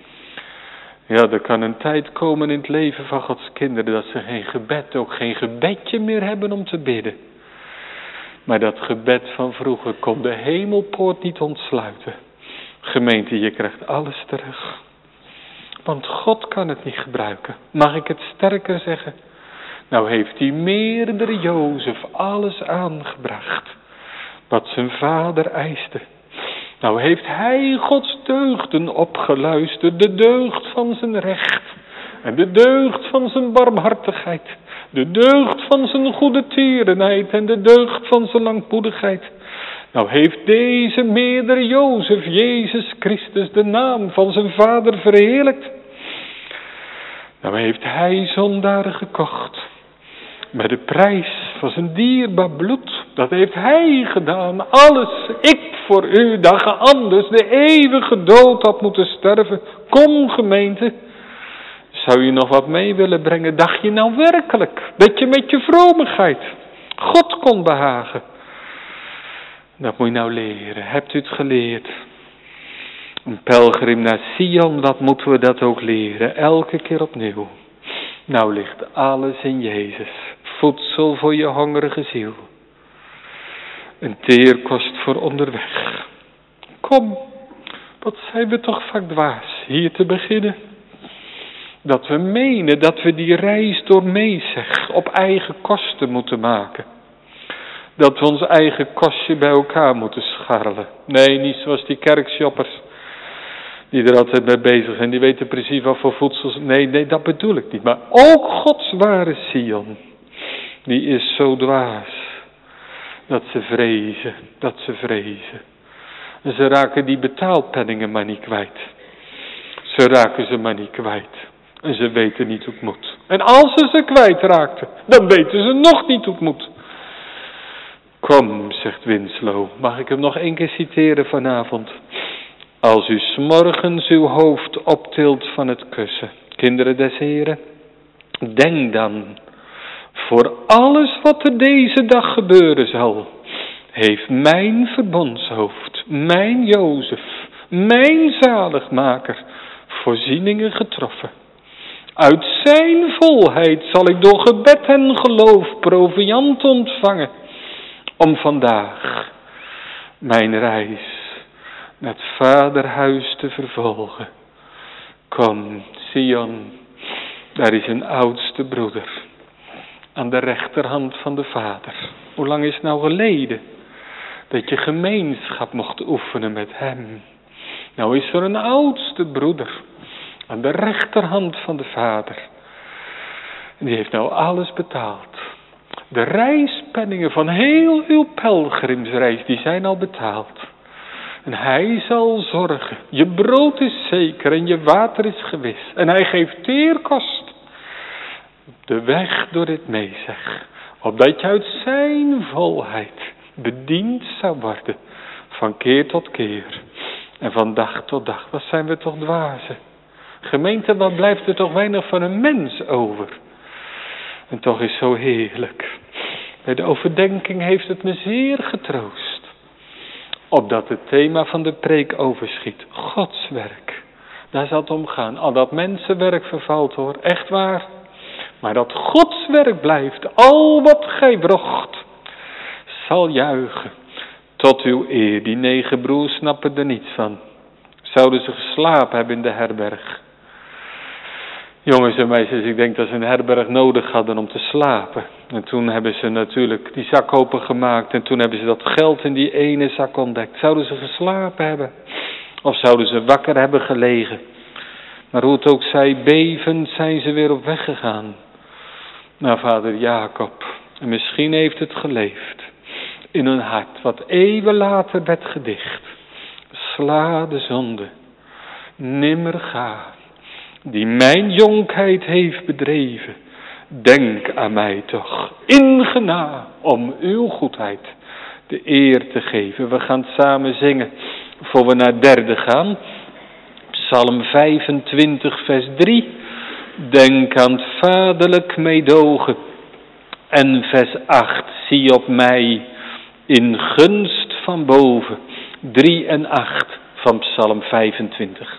Ja, er kan een tijd komen in het leven van Gods kinderen dat ze geen gebed, ook geen gebedje meer hebben om te bidden. Maar dat gebed van vroeger kon de hemelpoort niet ontsluiten. Gemeente, je krijgt alles terug. Want God kan het niet gebruiken. Mag ik het sterker zeggen? Nou heeft hij meerdere Jozef alles aangebracht. Wat zijn vader eiste. Nou heeft hij Gods deugden opgeluisterd. De deugd van zijn recht. En de deugd van zijn barmhartigheid. De deugd van zijn goede tierenheid. En de deugd van zijn langmoedigheid. Nou heeft deze meerdere Jozef, Jezus Christus, de naam van zijn vader verheerlijkt. Nou heeft hij zondaren gekocht. Met de prijs van zijn dierbaar bloed. Dat heeft hij gedaan. Alles. Ik voor u, dat ge anders de eeuwige dood had moeten sterven. Kom gemeente. Zou je nog wat mee willen brengen? Dacht je nou werkelijk dat je met je vromigheid God kon behagen? Dat moet je nou leren. Hebt u het geleerd? Een pelgrim naar Sion, wat moeten we dat ook leren? Elke keer opnieuw. Nou ligt alles in Jezus. Voedsel voor je hongerige ziel. Een teerkost voor onderweg. Kom, wat zijn we toch vaak dwaas hier te beginnen. Dat we menen dat we die reis door Mesech op eigen kosten moeten maken. Dat we ons eigen kostje bij elkaar moeten scharrelen. Nee, niet zoals die kerkshoppers. Die er altijd mee bezig zijn. Die weten precies wat voor voedsel. Nee, nee, dat bedoel ik niet. Maar ook Gods ware Sion. Die is zo dwaas. Dat ze vrezen. Dat ze vrezen. En ze raken die betaalpenningen maar niet kwijt. Ze raken ze maar niet kwijt. En ze weten niet hoe het moet. En als ze ze kwijtraakten, dan weten ze nog niet hoe het moet. Kom, zegt Winslow. Mag ik hem nog één keer citeren vanavond? Als u 's morgens uw hoofd optilt van het kussen, kinderen des Heren, denk dan, voor alles wat er deze dag gebeuren zal, heeft mijn verbondshoofd, mijn Jozef, mijn zaligmaker, voorzieningen getroffen. Uit zijn volheid zal ik door gebed en geloof proviand ontvangen, om vandaag mijn reis naar het vaderhuis te vervolgen. Kom, Sion, daar is een oudste broeder, aan de rechterhand van de vader. Hoe lang is het nou geleden dat je gemeenschap mocht oefenen met hem? Nou is er een oudste broeder, aan de rechterhand van de vader. En die heeft nou alles betaald. De reispenningen van heel uw pelgrimsreis, die zijn al betaald. En hij zal zorgen. Je brood is zeker en je water is gewis. En hij geeft teerkost. De weg door dit Mesech. Opdat je uit zijn volheid bediend zou worden. Van keer tot keer. En van dag tot dag. Wat zijn we toch dwazen. Gemeente, wat blijft er toch weinig van een mens over. En toch is zo heerlijk. Bij de overdenking heeft het me zeer getroost. Opdat het thema van de preek overschiet. Gods werk. Daar zal het om gaan. Al dat mensenwerk vervalt hoor. Echt waar. Maar dat Gods werk blijft. Al wat gij wrocht. Zal juichen. Tot uw eer. Die negen broers snappen er niets van. Zouden ze geslapen hebben in de herberg. Jongens en meisjes, ik denk dat ze een herberg nodig hadden om te slapen. En toen hebben ze natuurlijk die zak opengemaakt. En toen hebben ze dat geld in die ene zak ontdekt. Zouden ze geslapen hebben? Of zouden ze wakker hebben gelegen? Maar hoe het ook zij, bevend zijn ze weer op weg gegaan. naar vader Jacob. En misschien heeft het geleefd in een hart wat eeuwen later werd gedicht. Sla de zonde nimmer ga, die mijn jonkheid heeft bedreven. Denk aan mij toch, in gena, om uw goedheid de eer te geven. We gaan samen zingen, voor we naar derde gaan. Psalm vijfentwintig, vers drie. Denk aan het vaderlijk meedogen. En vers acht, zie op mij in gunst van boven. drie en acht van Psalm vijfentwintig.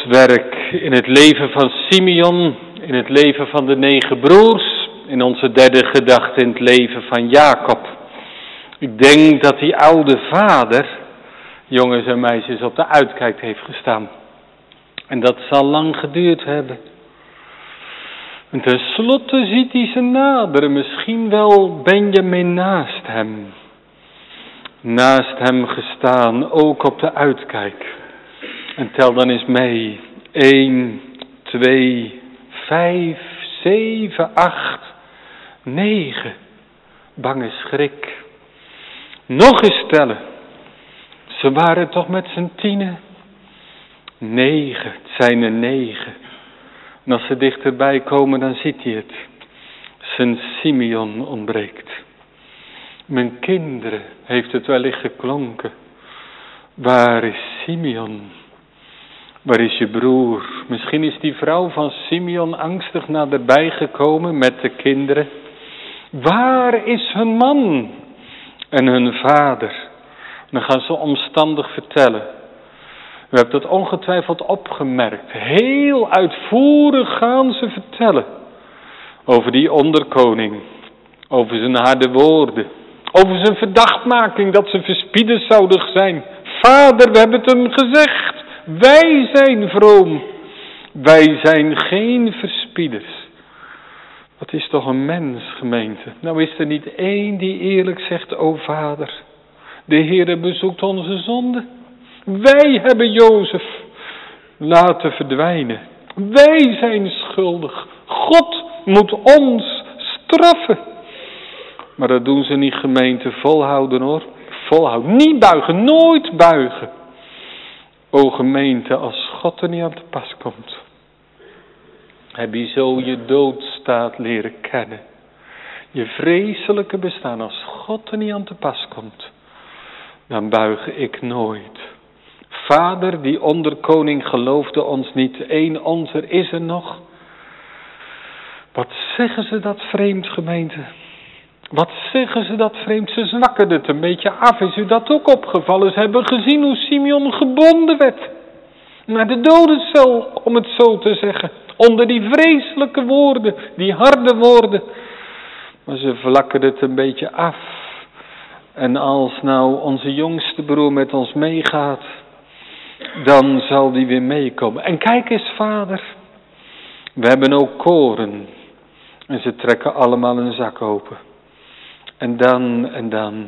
werk in het leven van Simeon, in het leven van de negen broers, in onze derde gedachte in het leven van Jacob. Ik denk dat die oude vader, jongens en meisjes, op de uitkijk heeft gestaan. En dat zal lang geduurd hebben. En tenslotte ziet hij ze naderen, misschien wel Benjamin naast hem. Naast hem gestaan, ook op de uitkijk. En tel dan eens mee. één, twee, vijf, zeven, acht, negen. Bange schrik. Nog eens tellen. Ze waren toch met z'n tienen? Negen, het zijn er negen. En als ze dichterbij komen, dan ziet hij het. Zijn Simeon ontbreekt. Mijn kinderen, heeft het wellicht geklonken. Waar is Simeon? Waar is je broer? Misschien is die vrouw van Simeon angstig naderbij gekomen met de kinderen. Waar is hun man en hun vader? Dan gaan ze omstandig vertellen. U hebt het ongetwijfeld opgemerkt. Heel uitvoerig gaan ze vertellen. Over die onderkoning. Over zijn harde woorden. Over zijn verdachtmaking dat ze verspieders zouden zijn. Vader, we hebben het hem gezegd. Wij zijn vroom. Wij zijn geen verspieders. Wat is toch een mens, gemeente. Nou is er niet één die eerlijk zegt, o vader. De Heere bezoekt onze zonde. Wij hebben Jozef laten verdwijnen. Wij zijn schuldig. God moet ons straffen. Maar dat doen ze niet, gemeente. Volhouden hoor. Volhouden. Niet buigen. Nooit buigen. O gemeente, als God er niet aan te pas komt. Heb je zo je doodstaat leren kennen. Je vreselijke bestaan. Als God er niet aan te pas komt. Dan buig ik nooit. Vader, die onderkoning geloofde ons niet. Eén onzer is er nog. Wat zeggen ze dat vreemd, gemeente? Wat zeggen ze dat vreemd? Ze zwakken het een beetje af. Is u dat ook opgevallen? Ze hebben gezien hoe Simeon gebonden werd. Naar de dodencel, om het zo te zeggen. Onder die vreselijke woorden, die harde woorden. Maar ze vlakken het een beetje af. En als nou onze jongste broer met ons meegaat, dan zal die weer meekomen. En kijk eens, vader. We hebben ook koren. En ze trekken allemaal een zak open. En dan en dan.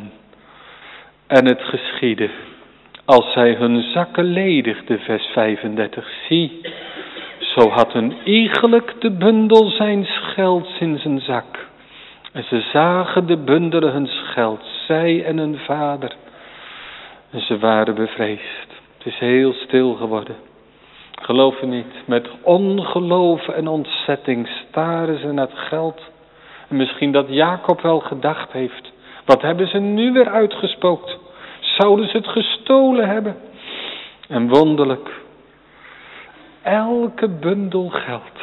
En het geschiedde. Als zij hun zakken ledigden, vers vijfendertig. Zie, zo had een iegelijk de bundel zijn gelds in zijn zak. En ze zagen de bundelen hun geld, zij en hun vader. En ze waren bevreesd. Het is heel stil geworden. Geloof je niet? Met ongeloof en ontzetting staren ze naar het geld. En misschien dat Jacob wel gedacht heeft. Wat hebben ze nu weer uitgespookt? Zouden ze het gestolen hebben? En wonderlijk. Elke bundel geld.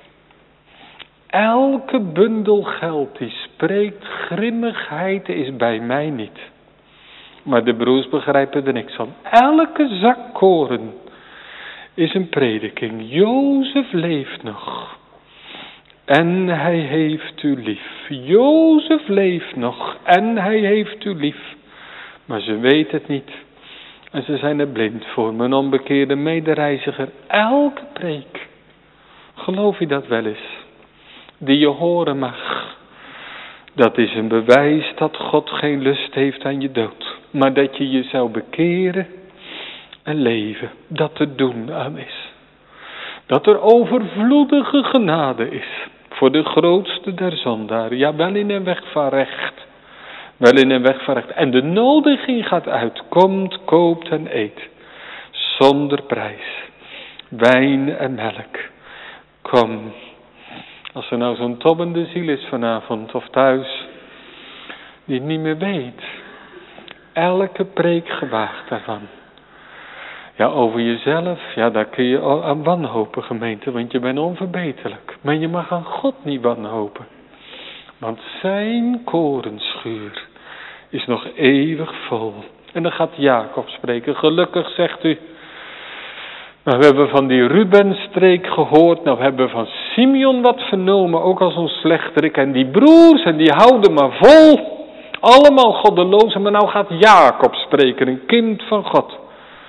Elke bundel geld die spreekt grimmigheid is bij mij niet. Maar de broers begrijpen er niks van. Elke zak koren is een prediking. Jozef leeft nog. En hij heeft u lief. Jozef leeft nog. En hij heeft u lief. Maar ze weten het niet. En ze zijn er blind voor. Mijn onbekeerde medereiziger. Elke preek. Geloof je dat wel eens? Die je horen mag. Dat is een bewijs dat God geen lust heeft aan je dood. Maar dat je je zou bekeren en leven. Dat er doen aan is. Dat er overvloedige genade is. Voor de grootste der zondaren. Ja, wel in een weg van recht. Wel in een weg van recht. En de nodiging gaat uit. Komt, koopt en eet. Zonder prijs. Wijn en melk. Kom. Als er nou zo'n tobbende ziel is vanavond of thuis. Die het niet meer weet. Elke preek gewaagd daarvan. Ja, over jezelf, ja, daar kun je aan wanhopen, gemeente, want je bent onverbeterlijk. Maar je mag aan God niet wanhopen. Want zijn korenschuur is nog eeuwig vol. En dan gaat Jacob spreken. Gelukkig, zegt u, Nou, we hebben van die Rubenstreek gehoord. Nou, we hebben van Simeon wat vernomen, ook als een slechterik. En die broers, en die houden maar vol. Allemaal goddelozen, maar nou gaat Jacob spreken, een kind van God.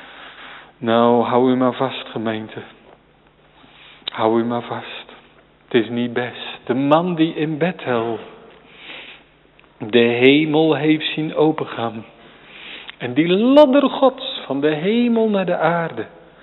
Nou, hou u maar vast, gemeente. Hou u maar vast. Het is niet best. De man die in Bethel de hemel heeft zien opengaan. En die ladder Gods van de hemel naar de aarde.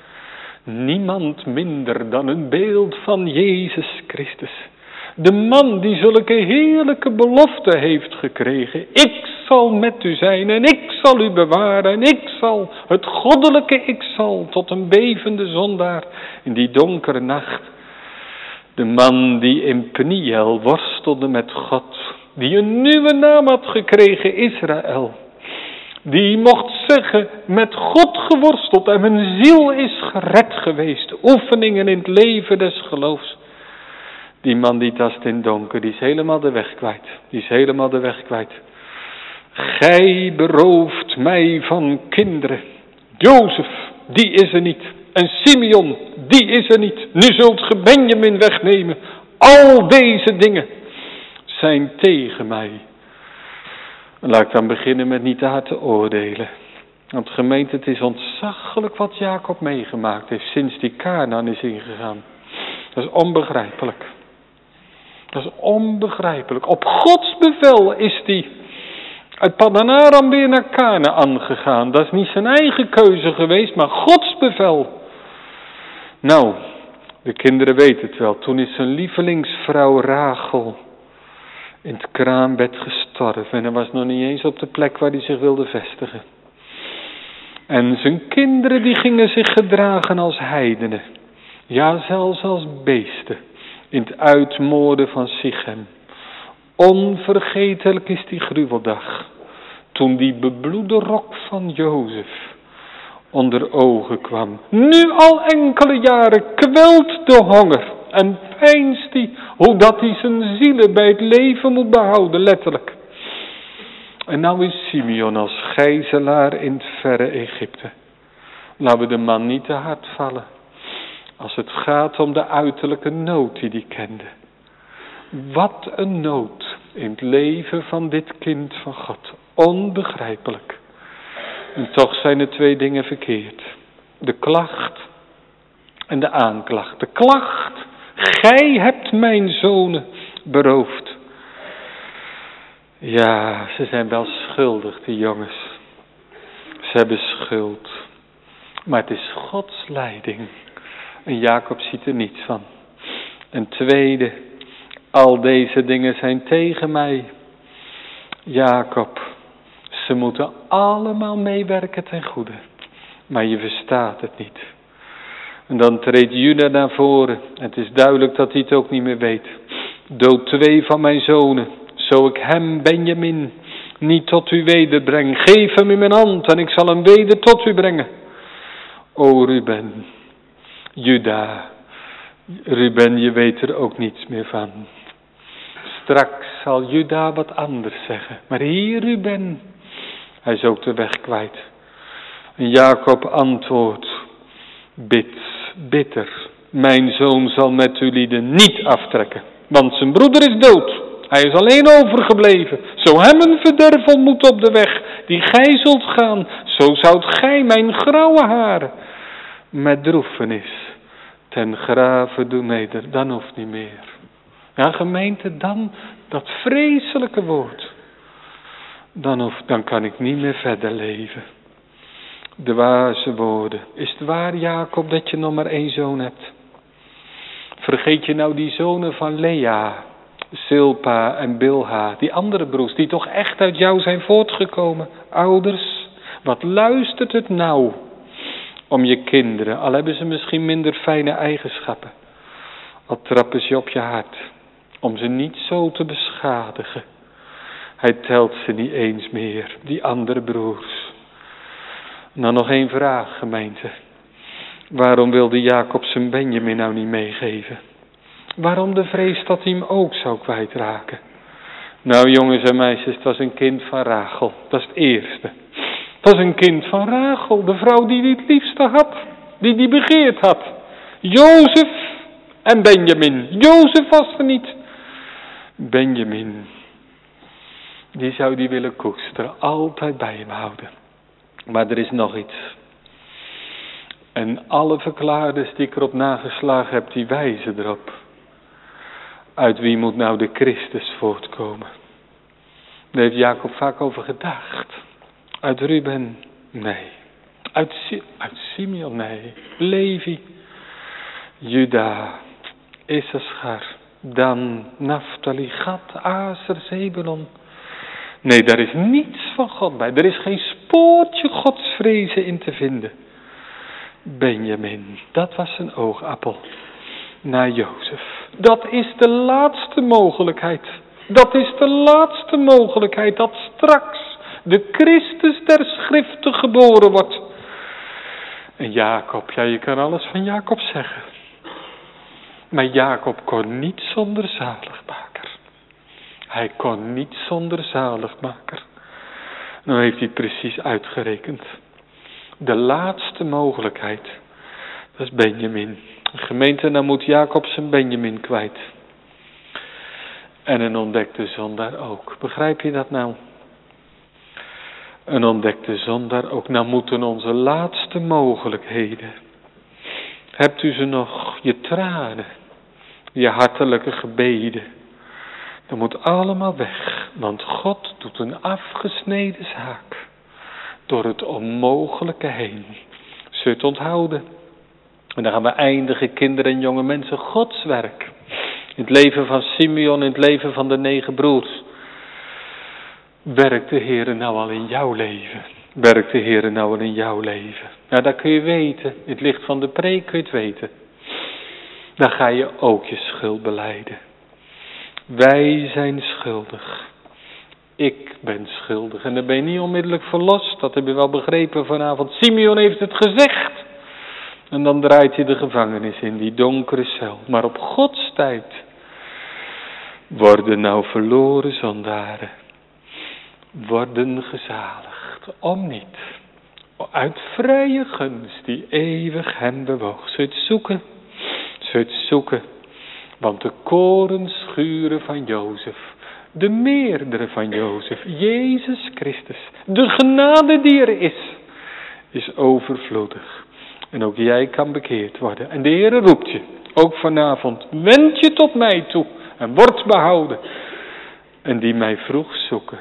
Niemand minder dan een beeld van Jezus Christus. De man die zulke heerlijke belofte heeft gekregen. Ik zal met u zijn en ik zal u bewaren en ik zal, het goddelijke ik zal, tot een bevende zondaar in die donkere nacht. De man die in Peniel worstelde met God, die een nieuwe naam had gekregen, Israël. Die mocht zeggen, met God geworsteld en mijn ziel is gered geweest. Oefeningen in het leven des geloofs. Die man die tast in donker, die is helemaal de weg kwijt. Die is helemaal de weg kwijt. Gij berooft mij van kinderen. Jozef, die is er niet. En Simeon, die is er niet. Nu zult ge Benjamin wegnemen. Al deze dingen zijn tegen mij. Laat ik dan beginnen met niet te hard te oordelen. Want gemeente, het is ontzaglijk wat Jacob meegemaakt heeft sinds die Kanaan is ingegaan. Dat is onbegrijpelijk. Dat is onbegrijpelijk. Op Gods bevel is hij uit Paddan Aram weer naar Kanaan gegaan. Dat is niet zijn eigen keuze geweest, maar Gods bevel. Nou, de kinderen weten het wel. Toen is zijn lievelingsvrouw Rachel in het kraambed gestorven. En hij was nog niet eens op de plek waar hij zich wilde vestigen. En zijn kinderen die gingen zich gedragen als heidenen. Ja, zelfs als beesten. In het uitmoorden van Sichem. Onvergetelijk is die gruweldag. Toen die bebloede rok van Jozef onder ogen kwam. Nu al enkele jaren kwelt de honger. En pijnst hij hoe dat hij zijn zielen bij het leven moet behouden, letterlijk. En nou is Simeon als gijzelaar in het verre Egypte. Laten we de man niet te hard vallen. Als het gaat om de uiterlijke nood die hij kende. Wat een nood in het leven van dit kind van God. Onbegrijpelijk. En toch zijn er twee dingen verkeerd. De klacht en de aanklacht. De klacht. Gij hebt mijn zonen beroofd. Ja, ze zijn wel schuldig, die jongens. Ze hebben schuld. Maar het is Gods leiding. En Jacob ziet er niets van. En tweede, al deze dingen zijn tegen mij. Jacob, ze moeten allemaal meewerken ten goede. Maar je verstaat het niet. En dan treedt Juda naar voren. Het is duidelijk dat hij het ook niet meer weet. Dood twee van mijn zonen, zo ik hem, Benjamin, niet tot u wederbreng. Geef hem in mijn hand en ik zal hem weder tot u brengen. O Ruben, Juda, Ruben, je weet er ook niets meer van. Straks zal Juda wat anders zeggen. Maar hier Ruben, hij is ook de weg kwijt. En Jacob antwoordt, bid, bitter, mijn zoon zal met u lieden niet aftrekken. Want zijn broeder is dood, hij is alleen overgebleven. Zo hem een verderf ontmoet op de weg die gij zult gaan, zo zoudt gij mijn grauwe haren met droefenis ten grave doen neder. Dan hoeft niet meer. Ja, gemeente, dan dat vreselijke woord. Dan, hoeft, dan kan ik niet meer verder leven. De wijze woorden. Is het waar, Jacob, dat je nog maar één zoon hebt? Vergeet je nou die zonen van Lea, Silpa en Bilha, die andere broers, die toch echt uit jou zijn voortgekomen? Ouders, wat luistert het nou om je kinderen, al hebben ze misschien minder fijne eigenschappen. Al trappen ze op je hart, om ze niet zo te beschadigen. Hij telt ze niet eens meer, die andere broers. Nou, nog één vraag, gemeente. Waarom wilde Jacob zijn Benjamin nou niet meegeven? Waarom de vrees dat hij hem ook zou kwijtraken? Nou, jongens en meisjes, dat is een kind van Rachel. Dat is het eerste. Dat is een kind van Rachel, de vrouw die hij het liefste had. die die begeerd had. Jozef en Benjamin. Jozef was er niet. Benjamin, die zou die willen koesteren, altijd bij hem houden. Maar er is nog iets. En alle verklaarders die ik erop nageslagen heb, die wijzen erop. Uit wie moet nou de Christus voortkomen? Daar heeft Jacob vaak over gedacht. Uit Ruben? Nee. Uit, uit Simeon? Nee. Levi? Juda? Issachar? Dan Naphtali, Gad, Aser, Zebulon? Nee, daar is niets van God bij. Er is geen spoortje godsvrezen in te vinden. Benjamin, dat was zijn oogappel. Naar Jozef. Dat is de laatste mogelijkheid. Dat is de laatste mogelijkheid dat straks de Christus der Schriften geboren wordt. En Jacob, ja, je kan alles van Jacob zeggen. Maar Jacob kon niet zonder zaligmaker. Hij kon niet zonder zaligmaker. Nou heeft hij het precies uitgerekend. De laatste mogelijkheid, dat is Benjamin. Gemeente, dan moet Jacob zijn Benjamin kwijt. En een ontdekte zondaar ook. Begrijp je dat nou? Een ontdekte zondaar ook. Nou moeten onze laatste mogelijkheden. Hebt u ze nog? Je tranen. Je hartelijke gebeden. Dat moet allemaal weg. Want God doet een afgesneden zaak. Door het onmogelijke heen. Zul je het onthouden? En dan gaan we eindigen, kinderen en jonge mensen, Gods werk. In het leven van Simeon, in het leven van de negen broers. Werkt de Heer nou al in jouw leven? Werkt de Heer nou al in jouw leven? Nou, dat kun je weten. In het licht van de preek kun je het weten. Dan ga je ook je schuld belijden. Wij zijn schuldig. Ik ben schuldig. En dan ben je niet onmiddellijk verlost. Dat heb je wel begrepen vanavond. Simeon heeft het gezegd. En dan draait hij de gevangenis in, die donkere cel. Maar op Gods tijd worden nou verloren zondaren. Worden gezaligd. Om niet. Uit vrije gunst die eeuwig hem bewoog. Zul je het zoeken? Zul je het zoeken? Want de korenschuren van Jozef. De meerdere van Jozef. Jezus Christus. De genade die er is. Is overvloedig. En ook jij kan bekeerd worden. En de Heer roept je, ook vanavond, wend je tot mij toe en word behouden. En die mij vroeg zoeken.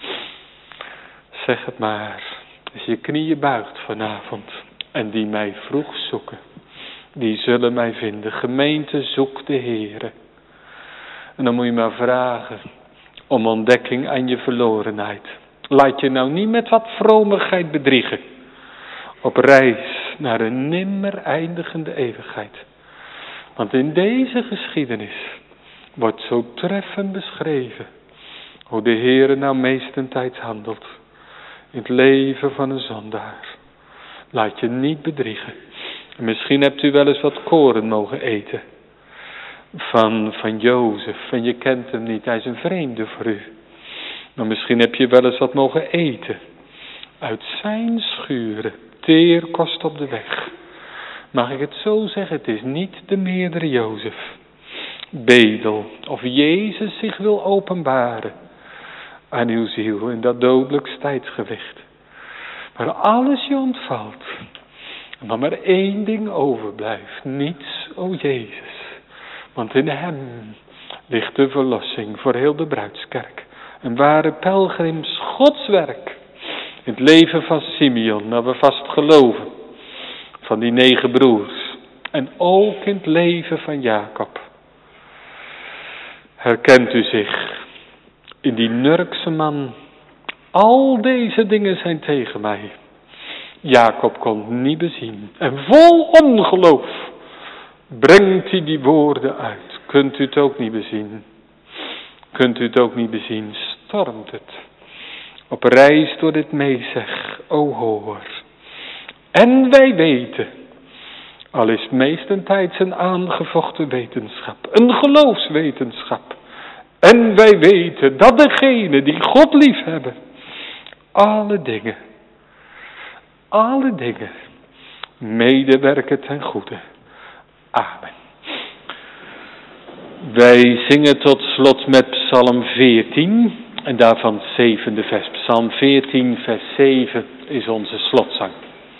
Zeg het maar, als je knieën buigt vanavond. En die mij vroeg zoeken, die zullen mij vinden. Gemeente, zoek de Heer. En dan moet je maar vragen om ontdekking aan je verlorenheid. Laat je nou niet met wat vromigheid bedriegen. Op reis naar een nimmer eindigende eeuwigheid. Want in deze geschiedenis wordt zo treffend beschreven hoe de Heere nou meestentijds handelt. In het leven van een zondaar. Laat je niet bedriegen. En misschien hebt u wel eens wat koren mogen eten. Van, van Jozef. En je kent hem niet. Hij is een vreemde voor u. Maar misschien heb je wel eens wat mogen eten. Uit zijn schuren. Teer kost op de weg. Mag ik het zo zeggen? Het is niet de meerdere Jozef. Bedel. Of Jezus zich wil openbaren. Aan uw ziel in dat dodelijk tijdsgewicht. Maar alles je ontvalt. En dan maar één ding overblijft. Niets, o Jezus. Want in hem ligt de verlossing voor heel de bruidskerk. Een ware pelgrims Gods werk. In het leven van Simeon, naar we vast geloven. Van die negen broers. En ook in het leven van Jacob. Herkent u zich in die Nurkse man? Al deze dingen zijn tegen mij. Jacob kon het niet bezien. En vol ongeloof brengt hij die woorden uit. Kunt u het ook niet bezien? Kunt u het ook niet bezien? Stormt het. Op reis door dit meezeg, o hoor. En wij weten, al is meestentijds een aangevochten wetenschap, een geloofswetenschap. En wij weten dat degenen die God lief hebben, alle dingen, alle dingen medewerken ten goede. Amen. Wij zingen tot slot met Psalm veertien en daarvan het zevende vers. Psalm veertien, vers zeven is onze slotzang.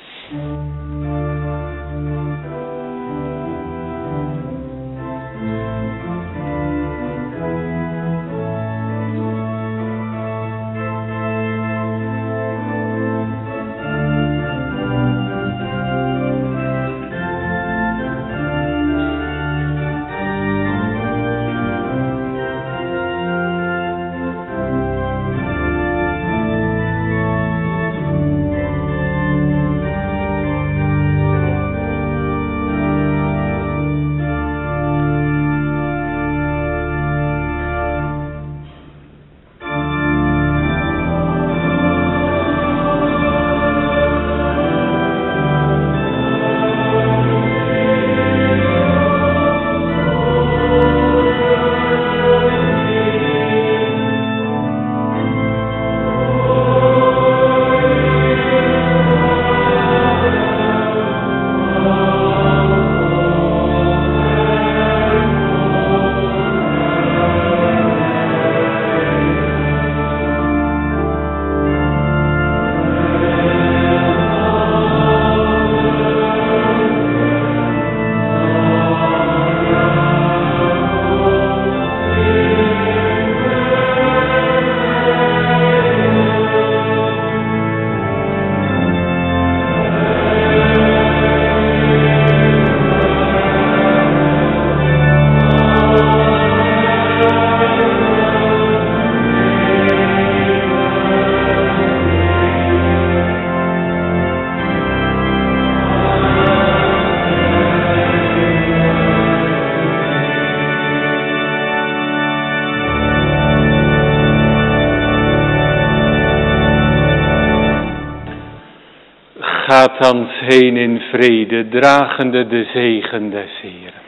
Gaat thans heen in vrede, dragende de zegen des Heeren.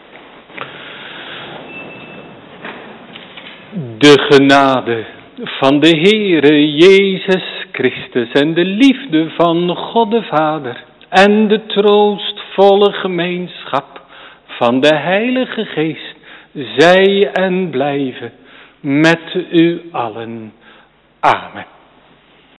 De genade van de Heere Jezus Christus en de liefde van God de Vader en de troostvolle gemeenschap van de Heilige Geest zij en blijven met u allen. Amen.